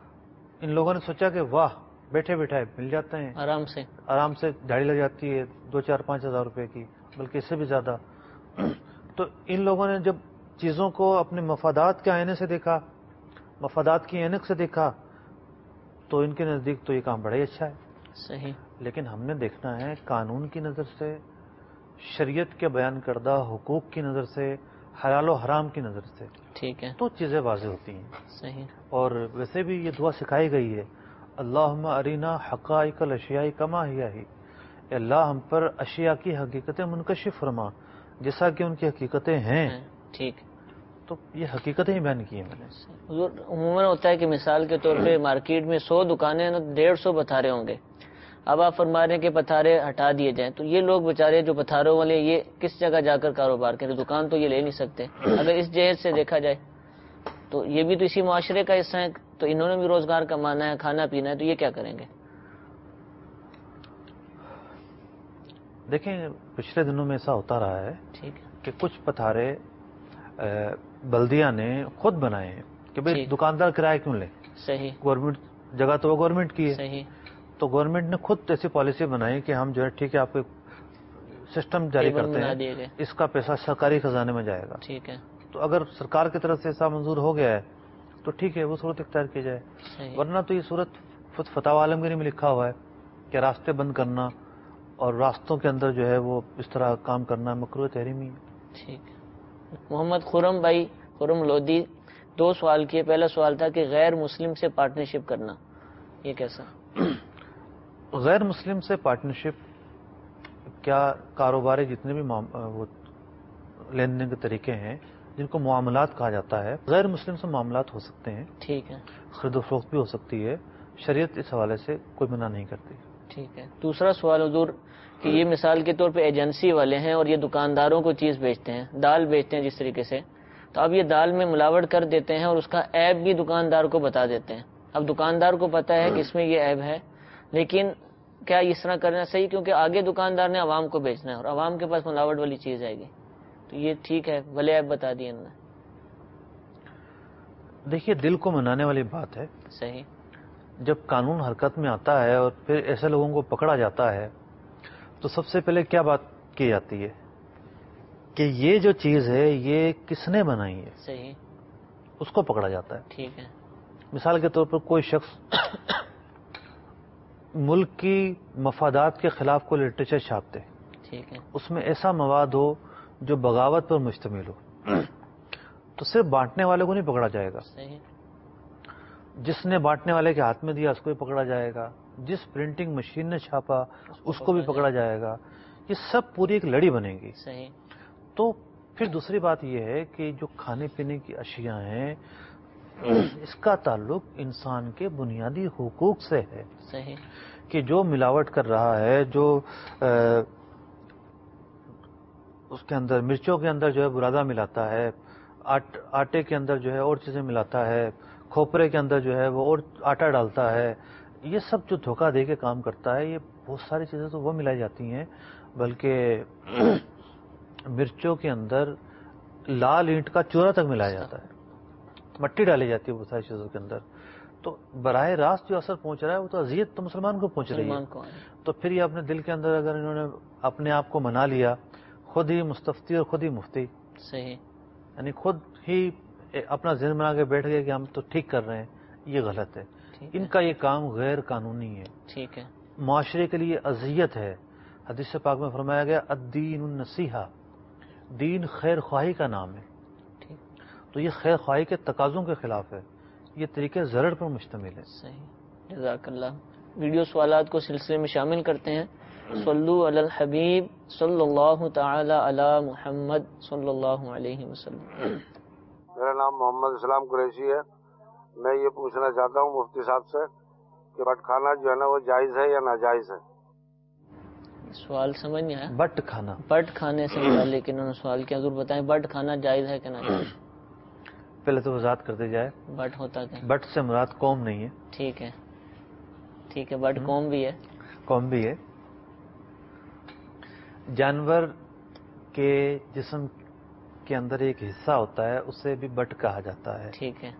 ان لوگوں نے سوچا کہ واہ بیٹھے بیٹھائے مل جاتے ہیں, آرام سے دہاڑی لگ جاتی ہے 2-4-5 ہزار روپے کی, بلکہ اس سے بھی زیادہ. تو ان لوگوں نے جب چیزوں کو اپنے مفادات کے آئینے سے دیکھا, مفادات کی اینک سے دیکھا, تو ان کے نزدیک تو یہ کام بڑا ہی اچھا ہے. صحیح, لیکن ہم نے دیکھنا ہے قانون کی نظر سے, شریعت کے بیان کردہ حقوق کی نظر سے, حلال و حرام کی نظر سے, ٹھیک ہے, تو چیزیں واضح ہوتی ہیں. صحیح, اور ویسے بھی یہ دعا سکھائی گئی ہے, اللہم ارینا حقائق الاشیاء کما ہی, اے اللہ ہم پر اشیاء کی حقیقتیں منکشف فرما جیسا کہ ان کی حقیقتیں ہیں. ٹھیک, تو یہ حقیقتیں ہی بیان کی ہیں میں نے. حضور عموماً ہوتا ہے کہ مثال کے طور پہ مارکیٹ میں 100 دکانیں 150 پتھارے ہوں گے. اب آپ فرما رہے ہیں کہ پتھارے ہٹا دیے جائیں, تو یہ لوگ بیچارے جو پتھاروں والے یہ کس جگہ جا کر کاروبار کریں؟ دکان تو یہ لے نہیں سکتے. اگر اس جہت سے دیکھا جائے تو یہ بھی تو اسی معاشرے کا حصہ ہے, تو انہوں نے بھی روزگار کمانا ہے, کھانا پینا ہے, تو یہ کیا کریں گے؟ دیکھیں پچھلے دنوں میں ایسا ہوتا رہا ہے ٹھیک ہے, کہ کچھ پتھارے بلدیہ نے خود بنائے ہیں کہ بھئی دکاندار کرایہ کیوں لیں. صحیح, گورنمنٹ جگہ تو وہ گورنمنٹ کی ہے. صحیح, تو گورنمنٹ نے خود ایسی پالیسی بنائی کہ ہم جو ہے ٹھیک ہے آپ کو سسٹم جاری کرتے ہیں, اس کا پیسہ سرکاری خزانے میں جائے گا. ٹھیک ہے, تو اگر سرکار کی طرف سے ایسا منظور ہو گیا ہے تو ٹھیک ہے وہ صورت اختیار کی جائے. ورنہ تو یہ صورت فتح عالمگیری میں لکھا ہوا ہے کہ راستے بند کرنا اور راستوں کے اندر جو ہے وہ اس طرح کام کرنا مکروہ تحریمی ہے. ٹھیک ہے. محمد خرم بھائی, خرم لودھی, 2 سوال کیے. پہلا سوال تھا کہ غیر مسلم سے پارٹنرشپ کرنا, یہ کیسا؟ غیر مسلم سے پارٹنرشپ کیا کاروباری جتنے بھی لین دین کے طریقے ہیں جن کو معاملات کہا جاتا ہے, غیر مسلم سے معاملات ہو سکتے ہیں. ٹھیک ہے, خرید و فروخت بھی ہو سکتی ہے. شریعت اس حوالے سے کوئی منع نہیں کرتی. ٹھیک ہے. دوسرا سوال حضور کہ یہ مثال کے طور پہ ایجنسی والے ہیں اور یہ دکانداروں کو چیز بیچتے ہیں, دال بیچتے ہیں جس طریقے سے, تو اب یہ دال میں ملاوٹ کر دیتے ہیں اور اس کا عیب بھی دکاندار کو بتا دیتے ہیں. اب دکاندار کو پتا ہے کہ اس میں یہ عیب ہے, لیکن کیا اس طرح کرنا صحیح؟ کیونکہ آگے دکاندار نے عوام کو بیچنا ہے اور عوام کے پاس ملاوٹ والی چیز آئے گی, تو یہ ٹھیک ہے بھلے عیب بتا دیے انہوں نے. دیکھیے دل کو منانے والی بات ہے. صحیح. جب قانون حرکت میں آتا ہے اور پھر ایسے لوگوں کو پکڑا جاتا ہے تو سب سے پہلے کیا بات کی جاتی ہے کہ یہ جو چیز ہے یہ کس نے بنائی ہے. صحیح. اس کو پکڑا جاتا ہے. ٹھیک ہے. مثال کے طور پر کوئی شخص ملک کی مفادات کے خلاف کوئی لٹریچر چھاپتے, ٹھیک ہے, اس میں ایسا مواد ہو جو بغاوت پر مشتمل ہو, تو صرف بانٹنے والے کو نہیں پکڑا جائے گا. صحیح. جس نے بانٹنے والے کے ہاتھ میں دیا اس کو بھی پکڑا جائے گا, جس پرنٹنگ مشین نے چھاپا اس کو بھی پکڑا جائے گا. یہ سب پوری ایک لڑی بنے گی. صحیح. تو پھر دوسری بات یہ ہے کہ جو کھانے پینے کی اشیاء ہیں اس کا تعلق انسان کے بنیادی حقوق سے ہے. صحیح. کہ جو ملاوٹ کر رہا ہے, جو اس کے اندر مرچوں کے اندر جو ہے برادہ ملاتا ہے, آٹے کے اندر جو ہے اور چیزیں ملاتا ہے, کھوپرے کے اندر جو ہے وہ اور آٹا ڈالتا ہے, یہ سب جو دھوکہ دے کے کام کرتا ہے، یہ بہت ساری چیزیں تو وہ ملائی جاتی ہیں، بلکہ مرچوں کے اندر لال اینٹ کا چورا تک ملایا جاتا ہے، مٹی ڈالی جاتی ہے بہت ساری چیزوں کے اندر. تو براہ راست جو اثر پہنچ رہا ہے وہ تو اذیت تو مسلمان کو پہنچ رہی ہے. تو پھر یہ اپنے دل کے اندر اگر انہوں نے اپنے آپ کو منا لیا خود ہی مستفتی اور خود ہی مفتی، صحیح، یعنی خود ہی اپنا ذہن بنا کے بیٹھ گئے کہ ہم تو ٹھیک کر رہے ہیں، یہ غلط ہے. ان کا یہ کام غیر قانونی ہے، ٹھیک ہے، معاشرے کے لیے اذیت ہے. حدیث پاک میں فرمایا گیا الدین النصیحہ، دین خیر خواہی کا نام ہے. تو یہ خیر خواہی کے تقاضوں کے خلاف ہے، یہ طریقے زرڑ پر مشتمل ہے. صحیح، جزاک اللہ. ویڈیو سوالات کو سلسلے میں شامل کرتے ہیں. صلو علی الحبیب صلی اللہ تعالی علی محمد صلی اللہ علیہ وسلم. میرا نام محمد اسلام قریشی ہے. میں یہ پوچھنا چاہتا ہوں مفتی صاحب سے کہ بٹ کھانا جو ہے نا وہ جائز ہے یا ناجائز ہے؟ سوال سمجھ نہیں آیا. بٹ کھانا، بٹ کھانے سے متعلق انہوں نے سوال کیا، ضرور بتائیں. بٹ کھانا جائز ہے کہ ناجائز؟ پہلے تو وضاحت کر دی جائے. بٹ ہوتا کیا؟ بٹ سے مراد قوم نہیں ہے. ٹھیک ہے، ٹھیک ہے. بٹ قوم بھی ہے، قوم بھی ہے. جانور کے جسم کے اندر ایک حصہ ہوتا ہے، اسے بھی بٹ کہا جاتا ہے. ٹھیک ہے،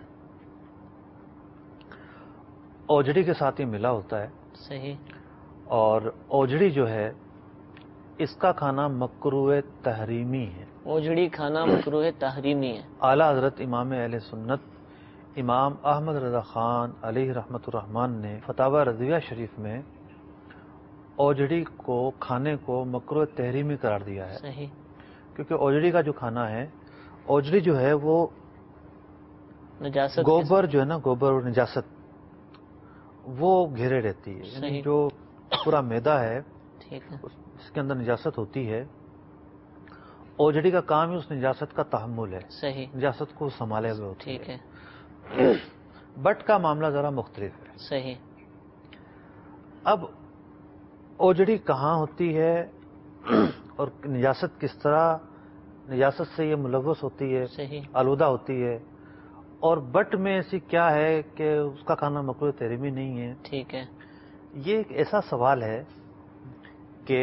اوجڑی کے ساتھ یہ ملا ہوتا ہے. صحیح. اور اوجڑی جو ہے اس کا کھانا مکروہ تحریمی ہے. اوجڑی کھانا مکروہ تحریمی ہے. اعلیٰ حضرت امام اہل سنت امام احمد رضا خان علیہ رحمۃ الرحمان نے فتاوی رضویہ شریف میں اوجڑی کو کھانے کو مکروہ تحریمی قرار دیا ہے. صحیح. کیونکہ اوجڑی کا جو کھانا ہے، اوجڑی جو ہے وہ نجاست، گوبر جو ہے نا، گوبر اور نجاست وہ گھیرے رہتی ہے. یعنی جو پورا میدا ہے ٹھیک ہے، اس کے اندر نجاست ہوتی ہے. اوجڑی کا کام ہی اس نجاست کا تحمل ہے، صحیح، نجاست کو سنبھالے ہوئے ہوتی ٹھیک ہے. بٹ کا معاملہ ذرا مختلف ہے. صحیح. اب اوجڑی کہاں ہوتی ہے اور نجاست کس طرح نجاست سے یہ ملوث ہوتی ہے، صحیح، آلودہ ہوتی ہے، اور بٹ میں ایسی کیا ہے کہ اس کا کھانا مکروہ تحریمی نہیں ہے. ٹھیک ہے. یہ ایک ایسا سوال ہے کہ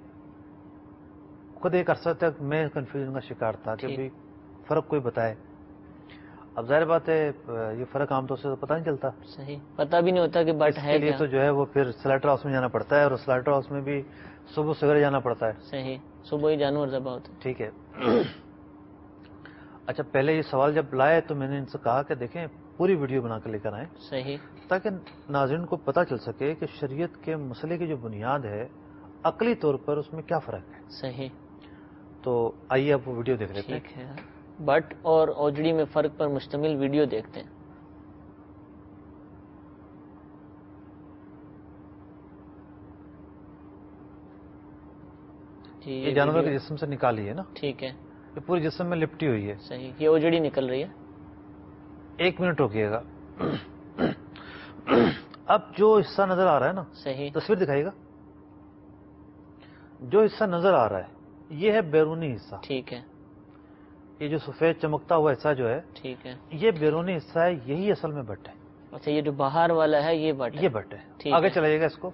خود ایک عرصہ تک میں کنفیوژن کا شکار تھا کہ بھی فرق کوئی بتائے. اب ظاہر بات ہے یہ فرق عام طور سے تو پتہ نہیں چلتا. صحیح، پتہ بھی نہیں ہوتا کہ بٹ ہے کیا. تو جو ہے وہ پھر سلیٹر ہاؤس میں جانا پڑتا ہے، اور سلیٹر ہاؤس میں بھی صبح سویرے جانا پڑتا ہے. صحیح، صبح ہی جانور ذبح ہوتے ہیں. ٹھیک ہے. اچھا، پہلے یہ سوال جب لائے تو میں نے ان سے کہا کہ دیکھیں پوری ویڈیو بنا کر لے کر آئیں، صحیح، تاکہ ناظرین کو پتہ چل سکے کہ شریعت کے مسئلے کی جو بنیاد ہے عقلی طور پر اس میں کیا فرق ہے. صحیح. تو آئیے اب وہ ویڈیو دیکھ لیتے ہیں. ٹھیک ہے. بٹ اور اوجڑی میں فرق پر مشتمل ویڈیو دیکھتے ہیں. یہ جانور کے جسم سے نکالی ہے نا. ٹھیک ہے. یہ پورے جسم میں لپٹی ہوئی ہے. صحیح. یہ اوجڑی نکل رہی ہے. 1 منٹ روکیے گا. اب جو حصہ نظر آ رہا ہے نا، صحیح، تصویر دکھائیے گا. جو حصہ نظر آ رہا ہے یہ ہے بیرونی حصہ. ٹھیک ہے. یہ جو سفید چمکتا ہوا حصہ جو ہے، ٹھیک ہے، یہ بیرونی حصہ ہے، یہی اصل میں بٹ ہے. اچھا، یہ جو باہر والا ہے یہ بٹ ہے. یہ بٹ ہے. ٹھیک آگے ہے. چلائیے گا اس کو.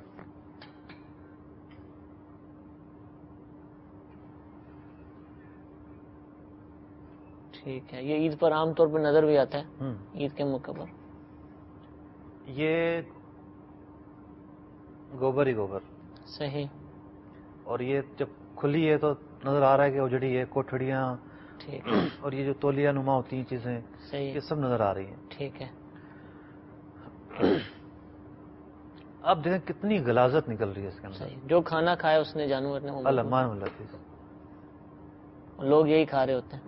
ٹھیک ہے. یہ عید پر عام طور پر نظر بھی آتا ہے، عید کے موقع پر. یہ گوبر ہی گوبر. صحیح. اور یہ جب کھلی ہے تو نظر آ رہا ہے کہ اوجڑی ہے. کوٹھڑیاں ٹھیک ہے. اور یہ جو تولیہ نما ہوتی ہیں چیزیں، صحیح، یہ سب نظر آ رہی ہیں. ٹھیک ہے. اب دیکھیں کتنی غلاظت نکل رہی ہے اس کے اندر. صحیح. جو کھانا کھایا اس نے جانور نے، اللہ مان اللہ چیز. لوگ یہی کھا رہے ہوتے ہیں.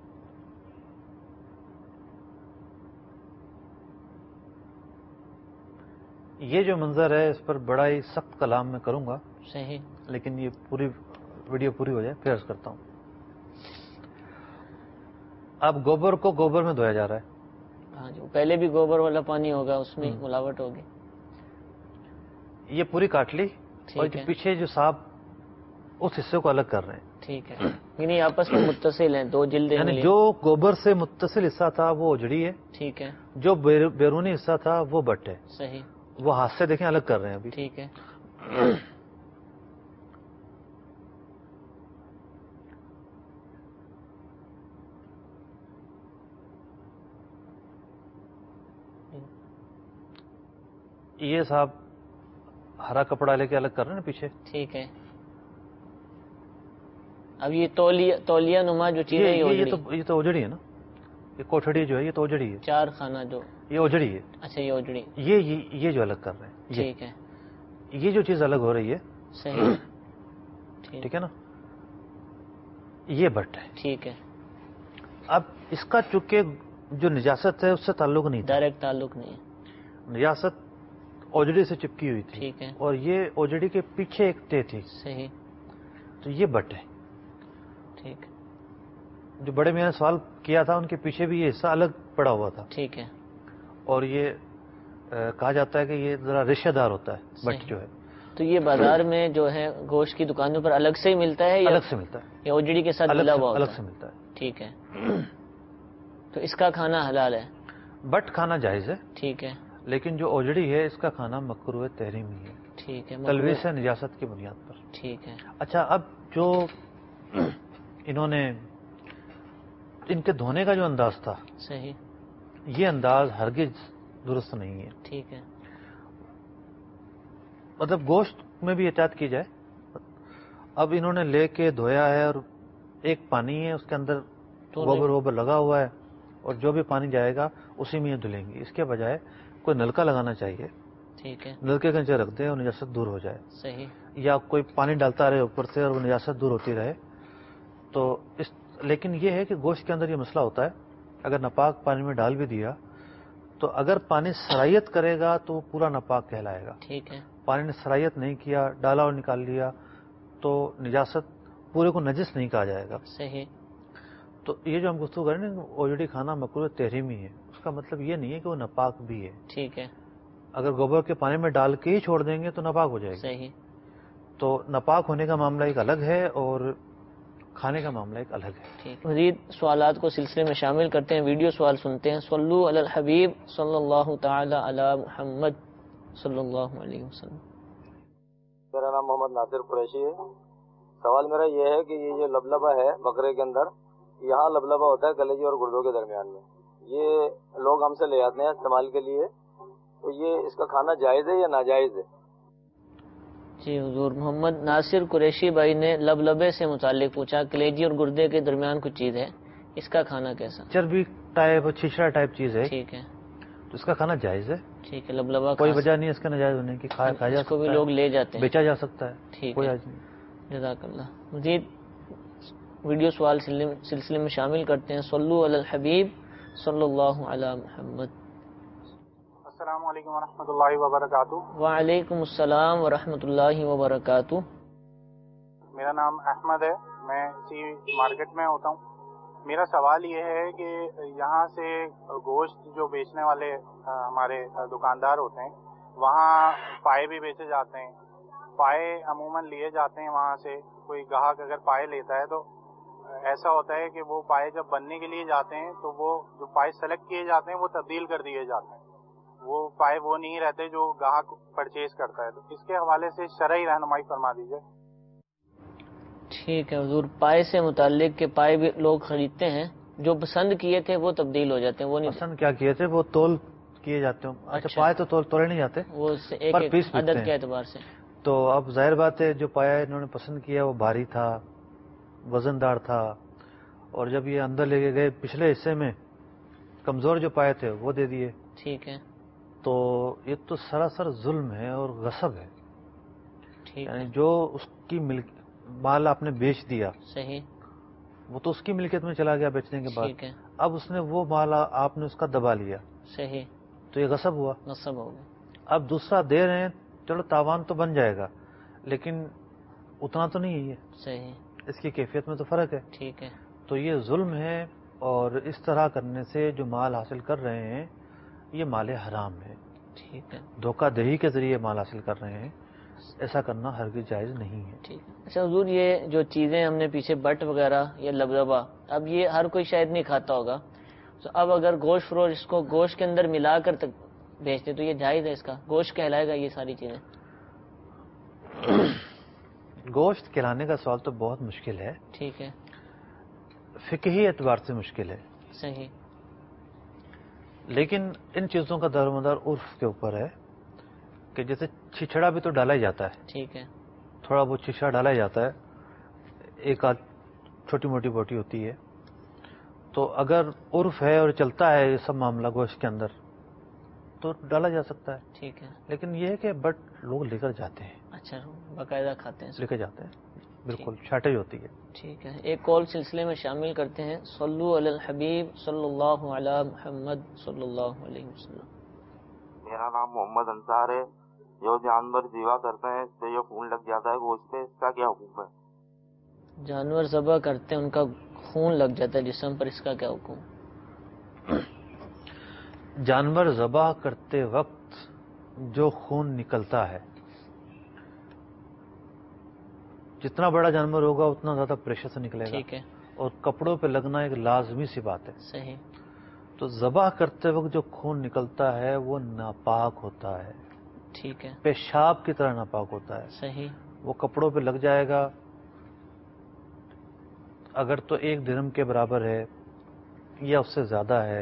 یہ جو منظر ہے اس پر بڑا ہی سخت کلام میں کروں گا. صحیح. لیکن یہ پوری ویڈیو پوری ہو جائے پھر عرض کرتا ہوں. اب گوبر کو گوبر میں دھویا جا رہا ہے. ہاں جی، پہلے بھی گوبر والا پانی ہوگا، اس میں ملاوٹ ہوگی. یہ پوری کاٹ لی، اور جو پیچھے جو صاحب اس حصے کو الگ کر رہے ہیں. ٹھیک ہے. یعنی آپس میں متصل ہیں، دو جلدیں. یعنی جو گوبر سے متصل حصہ تھا وہ اوجڑی ہے. ٹھیک ہے. جو بیرونی حصہ تھا وہ بٹ ہے. صحیح. وہ ہاتھ سے دیکھیں الگ کر رہے ہیں ابھی. ٹھیک ہے. یہ صاحب ہرا کپڑا لے کے الگ کر رہے ہیں نا پیچھے. ٹھیک ہے. اب یہ تولیہ نما جو چیز ہے یہ تو اوجڑی ہے نا. یہ کوٹھڑی جو ہے یہ تو اوجڑی ہے. 4 خانہ جو یہ اوجڑی ہے. اچھا یہ اوجڑی. یہ جو الگ کر رہے ہیں. ٹھیک ہے. یہ جو چیز الگ ہو رہی ہے. صحیح. ٹھیک ہے نا. یہ بٹ ہے. ٹھیک ہے. اب اس کا چونکہ جو نجاست ہے اس سے تعلق نہیں تھا. ڈائریکٹ تعلق نہیں ہے. نجاست اوجڑی سے چپکی ہوئی تھی. ٹھیک ہے. اور یہ اوجڑی کے پیچھے ایک تے تھی. صحیح. تو یہ بٹ ہے. ٹھیک. جو بڑے میاں نے سوال کیا تھا ان کے پیچھے بھی یہ حصہ الگ پڑا ہوا تھا. ٹھیک ہے. اور یہ کہا جاتا ہے کہ یہ ذرا ریشہ دار ہوتا ہے بٹ جو ہے. تو یہ بازار میں جو ہے گوشت کی دکانوں پر الگ سے ہی ملتا ہے یا الگ سے ملتا ہے. یا اوجڑی کے ساتھ ملا ہوا ہوتا ہے؟ الگ سے ملتا ہے. ٹھیک ہے. تو اس کا کھانا حلال ہے؟ بٹ کھانا جائز ہے. ٹھیک ہے. لیکن جو اوجڑی ہے اس کا کھانا مکروہ تحریمی ہے. ٹھیک ہے. تلویث ہے نجاست کی بنیاد پر. ٹھیک ہے. اچھا اب جو انہوں نے ان کے دھونے کا جو انداز تھا. صحیح. یہ انداز ہرگز درست نہیں ہے. ٹھیک ہے. مطلب گوشت میں بھی احتیاط کی جائے. اب انہوں نے لے کے دھویا ہے اور ایک پانی ہے اس کے اندر گوبر لگا ہوا ہے اور جو بھی پانی جائے گا اسی میں یہ دھلیں گی. اس کے بجائے کوئی نلکا لگانا چاہیے. ٹھیک ہے. نلکے کے نیچے رکھ دیں اور نجاست دور ہو جائے. صحیح. یا کوئی پانی ڈالتا رہے اوپر سے اور وہ نجاست دور ہوتی رہے. تو لیکن یہ ہے کہ گوشت کے اندر یہ مسئلہ ہوتا ہے اگر ناپاک پانی میں ڈال بھی دیا تو اگر پانی سرائیت کرے گا تو پورا ناپاک کہلائے گا. ٹھیک ہے. پانی نے سرائیت نہیں کیا ڈالا اور نکال لیا تو نجاست پورے کو نجس نہیں کہا جائے گا. صحیح. تو یہ جو ہم گفتگو کریں نا اوجڑی کھانا مکروہ تحریمی ہے اس کا مطلب یہ نہیں ہے کہ وہ ناپاک بھی ہے. ٹھیک ہے. اگر گوبر کے پانی میں ڈال کے ہی چھوڑ دیں گے تو ناپاک ہو جائے گی. صحیح. تو ناپاک ہونے کا معاملہ ایک الگ ہے اور کھانے کا معاملہ ایک الگ ہے. ٹھیک. مزید سوالات کو سلسلے میں شامل کرتے ہیں. ویڈیو سوال سنتے ہیں. صلو علی الحبیب صلی اللہ تعالی علی محمد صلی اللہ علیہ وسلم. میرا نام محمد ناصر قریشی ہے. سوال میرا یہ ہے کہ یہ جو لبلبہ ہے بکرے کے اندر یہاں لبلبہ ہوتا ہے کلیجے اور گردوں کے درمیان میں. یہ لوگ ہم سے لے آتے ہیں استعمال کے لیے تو یہ اس کا کھانا جائز ہے یا ناجائز ہے؟ جی حضور. محمد ناصر قریشی بھائی نے لبلبے سے متعلق پوچھا. کلیجی اور گردے کے درمیان کچھ چیز ہے اس کا کھانا کیسا؟ چربی ٹائپ چھچڑا ٹائپ چیز ہے. ٹھیک ہے. تو اس کا کھانا جائز ہے. ٹھیک ہے. لبلبہ کوئی وجہ نہیں اس کا ناجائز ہونے کی. کھایا جا سکتا ہے. اس کو بھی لوگ لے جاتے ہیں. بیچا جا سکتا ہے. ٹھیک کوئی ہے. حرج نہیں. جزاک اللہ. مزید ویڈیو سوال سلسلے میں شامل کرتے ہیں. صلو علی الحبیب صلی اللہ علی محمد. السلام علیکم ورحمۃ اللہ وبرکاتہ. وعلیکم السلام ورحمۃ اللہ وبرکاتہ. میرا نام احمد ہے. میں اسی مارکیٹ میں ہوتا ہوں. میرا سوال یہ ہے کہ یہاں سے گوشت جو بیچنے والے ہمارے دکاندار ہوتے ہیں وہاں پائے بھی بیچے جاتے ہیں. پائے عموماً لیے جاتے ہیں وہاں سے. کوئی گاہک اگر پائے لیتا ہے تو ایسا ہوتا ہے کہ وہ پائے جب بننے کے لیے جاتے ہیں تو وہ جو پائے سلیکٹ کیے جاتے ہیں وہ تبدیل کر دیے جاتے ہیں. وہ پائے وہ نہیں رہتے جو گاہک پرچیز کرتا ہے. تو اس کے حوالے سے شرعی رہنمائی فرما دیجیے. ٹھیک ہے حضور. پائے سے متعلق کے پائے بھی لوگ خریدتے ہیں جو پسند کیے تھے وہ تبدیل ہو جاتے ہیں. وہ نہیں پسند کیا کیے تھے وہ تول کیے جاتے ہیں. اچھا پائے تو تولے نہیں جاتے وہ ایک پیس عدد کے اعتبار سے. تو اب ظاہر بات ہے جو پایا انہوں نے پسند کیا وہ بھاری تھا وزن دار تھا اور جب یہ اندر لے کے گئے پچھلے حصے میں کمزور جو پائے تھے وہ دے دیے. ٹھیک ہے. تو یہ تو سراسر ظلم ہے اور غصب ہے. یعنی جو اس کی مال آپ نے بیچ دیا. صحیح. وہ تو اس کی ملکیت میں چلا گیا بیچنے کے بعد. ٹھیک ہے. اب اس نے وہ مال آپ نے اس کا دبا لیا. صحیح. تو یہ غصب ہوا. غصب ہو گیا. اب دوسرا دے رہے ہیں چلو تاوان تو بن جائے گا لیکن اتنا تو نہیں ہے. یہ صحیح. اس کی کیفیت میں تو فرق ہے. ٹھیک ہے. تو یہ ظلم ہے اور اس طرح کرنے سے جو مال حاصل کر رہے ہیں یہ مال حرام ہے. ٹھیک ہے. دھوکہ دہی کے ذریعے مال حاصل کر رہے ہیں. ایسا کرنا ہرگز جائز نہیں ہے. ٹھیک ہے. اچھا حضور یہ جو چیزیں ہم نے پیچھے بٹ وغیرہ یا لبلبہ اب یہ ہر کوئی شاید نہیں کھاتا ہوگا. تو اب اگر گوشت فروش اس کو گوشت کے اندر ملا کر بیچتے تو یہ جائز ہے؟ اس کا گوشت کہلائے گا یہ ساری چیزیں؟ گوشت کھلانے کا سوال تو بہت مشکل ہے. ٹھیک ہے. فقہی اعتبار سے مشکل ہے. صحیح. لیکن ان چیزوں کا دار و مدار عرف کے اوپر ہے کہ جیسے چھچڑا بھی تو ڈالا ہی جاتا ہے. ٹھیک ہے. تھوڑا بہت چھچڑا ڈالا ہی جاتا ہے, ایک آدھ چھوٹی موٹی بوٹی ہوتی ہے. تو اگر عرف ہے اور چلتا ہے یہ سب معاملہ گوشت کے اندر تو ڈالا جا سکتا ہے. ٹھیک ہے. لیکن یہ ہے کہ بٹ لوگ لے کر جاتے ہیں. اچھا, باقاعدہ کھاتے ہیں, لے کے جاتے ہیں, بالکل شارٹیج ہوتی ہے. ٹھیک ہے. ایک کال سلسلے میں شامل کرتے ہیں. صلو علی الحبیب صلی اللہ علی محمد صلی اللہ علیہ وسلم. میرا نام محمد انصار ہے. جو جانور ذبح کرتے ہیں اس پہ جو خون لگ جاتا ہے گوشت پہ, اس کا کیا حکم ہے؟ جانور ذبح کرتے ہیں ان کا خون لگ جاتا ہے جسم پر, اس کا کیا حکم؟ جانور ذبح کرتے وقت جو خون نکلتا ہے, جتنا بڑا جانور ہوگا اتنا زیادہ پریشر سے نکلے گا. ٹھیک ہے. اور کپڑوں پہ لگنا ایک لازمی سی بات ہے. صحیح. تو ذبح کرتے وقت جو خون نکلتا ہے وہ ناپاک ہوتا ہے. ٹھیک ہے. پیشاب کی طرح ناپاک ہوتا ہے. صحیح. وہ کپڑوں پہ لگ جائے گا, اگر تو 1 درہم کے برابر ہے یا اس سے زیادہ ہے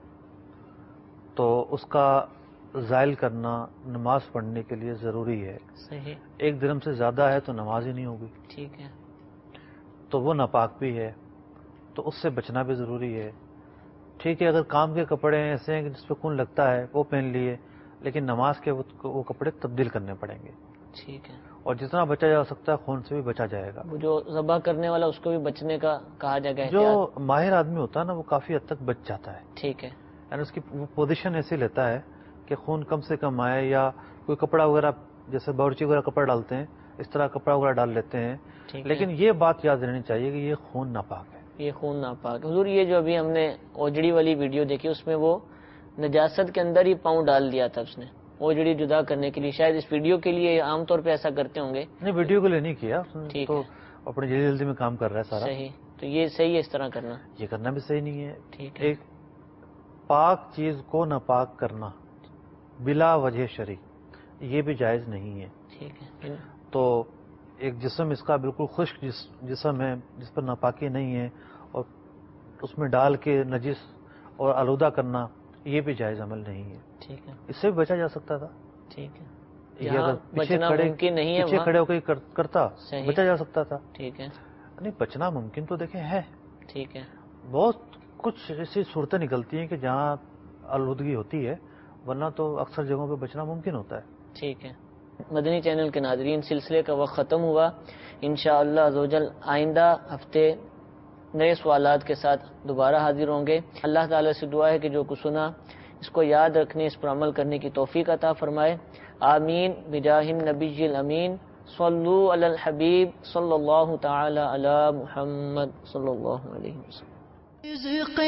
تو اس کا زائل کرنا نماز پڑھنے کے لیے ضروری ہے. صحیح. 1 درہم سے زیادہ ہے تو نماز ہی نہیں ہوگی. ٹھیک ہے. تو وہ ناپاک بھی ہے, تو اس سے بچنا بھی ضروری ہے. ٹھیک ہے, اگر کام کے کپڑے ایسے ہیں کہ جس پہ خون لگتا ہے وہ پہن لیے, لیکن نماز کے وہ کپڑے تبدیل کرنے پڑیں گے. ٹھیک ہے. اور جتنا بچا جا سکتا ہے خون سے بھی بچا جائے گا. وہ جو ذبح کرنے والا اس کو بھی بچنے کا کہا جائے گا. جو ماہر آدمی ہوتا ہے نا وہ کافی حد تک بچ جاتا ہے. ٹھیک ہے. یعنی اس کی وہ پوزیشن ایسی لیتا ہے کہ خون کم سے کم آئے, یا کوئی کپڑا وغیرہ جیسے باورچی وغیرہ کپڑا ڈالتے ہیں اس طرح کپڑا وغیرہ ڈال لیتے ہیں. لیکن یہ بات یاد رہنی چاہیے کہ یہ خون ناپاک ہے. یہ خون ناپاک. حضور یہ جو ابھی ہم نے اوجڑی والی ویڈیو دیکھی اس میں وہ نجاست کے اندر ہی پاؤں ڈال دیا تھا اس نے اوجڑی جدا کرنے کے لیے. شاید اس ویڈیو کے لیے عام طور پہ ایسا کرتے ہوں گے. نہیں, ویڈیو کے لیے نہیں کیا, تو اپنی جلدی میں کام کر رہا ہے سارا. صحیح. تو یہ صحیح ہے اس طرح کرنا؟ یہ کرنا بھی صحیح نہیں ہے. ٹھیک ہے. ایک پاک چیز کو ناپاک کرنا بلا وجہ شرعی یہ بھی جائز نہیں ہے. ٹھیک ہے. تو ایک جسم اس کا بالکل خشک جسم ہے جس پر ناپاکی نہیں ہے, اور اس میں ڈال کے نجس اور آلودہ کرنا یہ بھی جائز عمل نہیں ہے. ٹھیک ہے. اس سے بھی بچا جا سکتا تھا. ٹھیک ہے. یہ اگر پیچھے کھڑے ہو کے کرتا بچا جا سکتا تھا. ٹھیک ہے. نہیں, بچنا ممکن تو دیکھیں ہے. ٹھیک ہے. بہت کچھ ایسی صورتیں نکلتی ہیں کہ جہاں آلودگی ہوتی ہے, ورنہ تو اکثر جگہوں پہ بچنا ممکن ہوتا ہے. ٹھیک ہے. مدنی چینل کے ناظرین, سلسلے کا وقت ختم ہوا. انشاءاللہ عزوجل آئندہ ہفتے نئے سوالات کے ساتھ دوبارہ حاضر ہوں گے. اللہ تعالیٰ سے دعا ہے کہ جو کچھ سنا اس کو یاد رکھنے, اس پر عمل کرنے کی توفیق عطا فرمائے. آمین بجاہ النبی الامین. صلو علی الحبیب صلی اللہ تعالی علی محمد صلی اللہ علیہ وسلم. رزق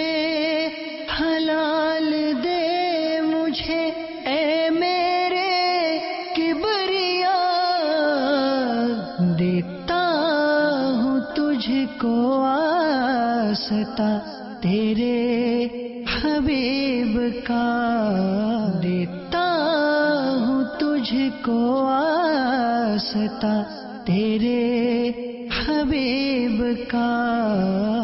حلال دے مجھے اے میرے کبریا, دیتا ہوں تجھ کو واسطہ تیرے حبیب کا, دیتا ہوں تجھ کو واسطہ تیرے حبیب کا.